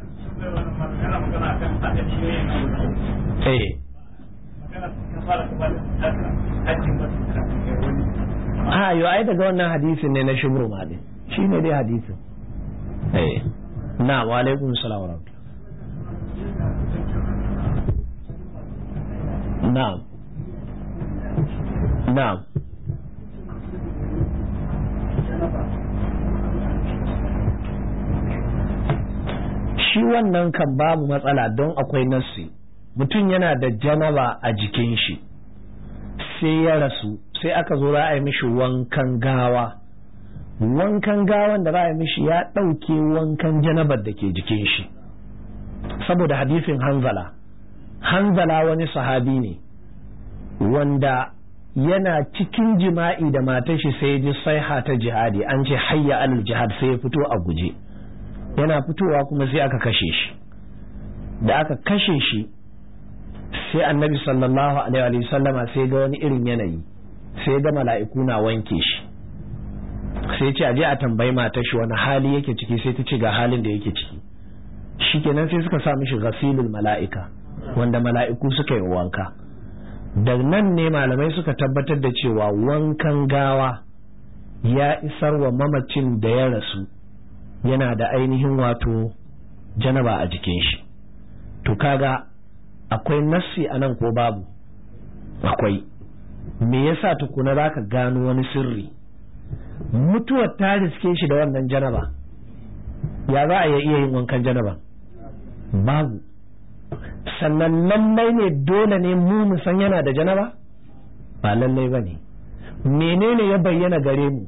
Yau ai daga wannan hadisin ne na shubru ma din, shi ne dai hadisin. Na wa alaikum salam wa rahmatullah. Na'am shi wannan kan babu matsala don akwai nassi. Mutum yana da janaba a jikin shi sai ya rasu, sai aka zo za a yi mishi wankan gawa. Wankan gawan da za a yi mishi ya ɗauke wankan janabar da ke jikin shi, saboda hadisin Hanzala wani sahabi ne wanda yana cikin jima'i da matar shi sai ji saiha ta jihadi, an ce hayya alal jihad, sai ya fito a guje. Yana fitowa kuma sai aka kashe shi. Da aka kashe shi sai annabi sallallahu alaihi wa sallama sai ga wani irin yanayi, sai ga mala'iku na wanke shi, sai ce aje a tambayi matar shi wani hali yake ciki, sai ta ce ga halin da yake ciki. Shikenan sai suka sa mishi ghasilul mala'ika, wanda mala'iku suka yi wanka. Da nan ne malamai suka tabbatar da cewa wankan gawa ya isar wa mamacin da ya rasu yana da ainihin wato janaba a jikin shi. To kaga akwai nassi a nan ko babu? Akwai. Me yasa tukuna za ka gano wani sirri? Mutuwar ta riske shi da wannan janaba, ya za a iya yin wankan janaba? Babu. Sannan lallai ne dole ne mu san yana da janaba? Ba lallai ba ne. Menene ya bayyana gare mu?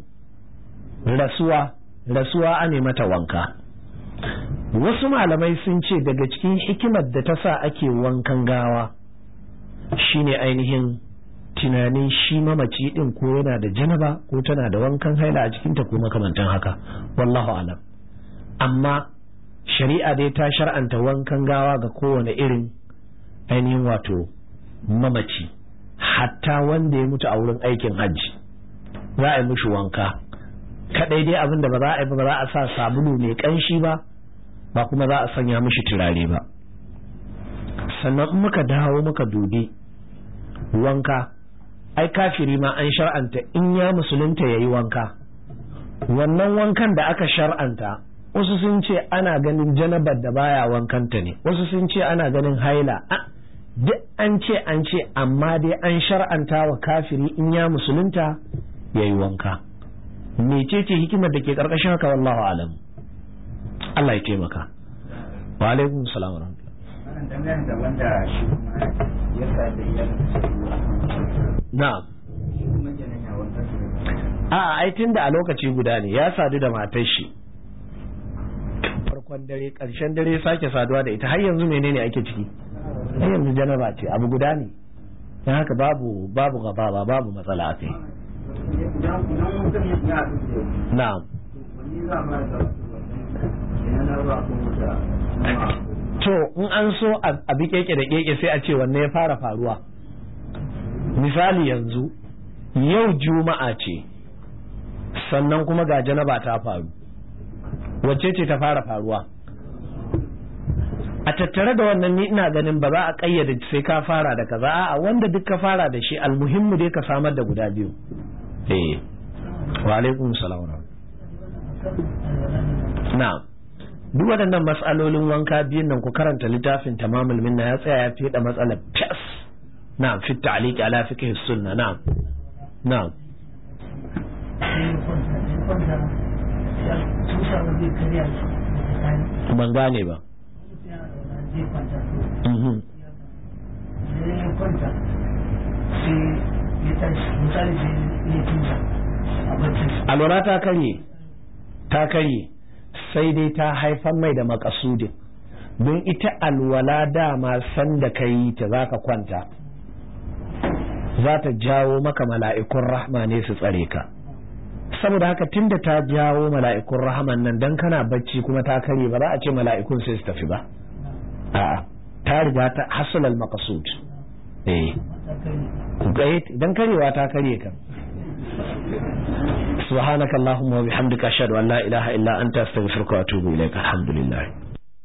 Rasuwa ane mata wanka. Wasu malamai sun ce daga cikin hikimar da ta sa ake wankan gawa shine ainihin tunanin shi mamaci din ko yana da janaba ko tana da wankan haila a cikinta ko makamantan haka, wallahu alam. Amma shari'a dai ta shar'anta wankan gawa ga kowane irin ainihin wato mamaci, hatta wanda ya mutu a wurin aikin hajji za a yi mishi wanka. Kadai dai abin da ba za a yi ba za a sa sabulu mai kanshi ba kuma za a sanya mishi turare ba. Sannan in muka dawo muka dubi wanka, ai kafiri ma an shar'anta in ya musulunta yayi wanka. Wannan wankan da aka shar'anta, wasu sun ce ana ganin janabar da baya wankanta ne, wasu sun ce ana ganin haila, duk an ce amma dai an shar'anta wa kafiri in ya musulunta yayi wanka. Mecece hikimar da ke karkashin haka, wallahu alam. Allah ya taimaka. Wa alaikum salam wa rahmatullah. dangane da wanda shi kuma ya sa da iyalin na'am ai tunda a lokaci guda ne ya sadu da matar shi farkon dare ƙarshen dare sake saduwa da ita har yanzu menene ake ciki har yanzu janaba ce abu guda ne don haka babu gaba babu matsala a kai na'am to in an so a bi keke da keke sai a ce wanne ya fara faruwa misali yanzu yau juma'a ce sannan kuma ga janaba ta faru wacce ce ta fara faruwa a tattare da wannan ni ina ganin ba za a kayyade sai ka fara da kaza a wanda duk ka fara da shi almuhimmu dai ka samar da guda biyu wa alaikum salam na'am duk waɗannan matsalolin wanka biyun nan ku karanta littafin tamamul minna ya tsaya ya fiye da matsalar fas na'am fi ta'liqi ala fiqh sunna na'am ban gane ba alwala ta karye sai dai ta haifar mai da makasudin don ita alwala dama sanda ka yi ta za ka kwanta za ta jawo maka mala'ikun rahma ne su tsare ka saboda haka tunda ta jawo mala'ikun rahman nan dan kana bacci kuma ta kare ba za a ce mala'ikun sai su tafi ba a'a ta riga ta hasulal maqsud idan karewa ta kare ka subhanakallahumma wa bihamdika ashhadu an la ilaha illa anta astaghfiruka wa atubu ilaik alhamdulillah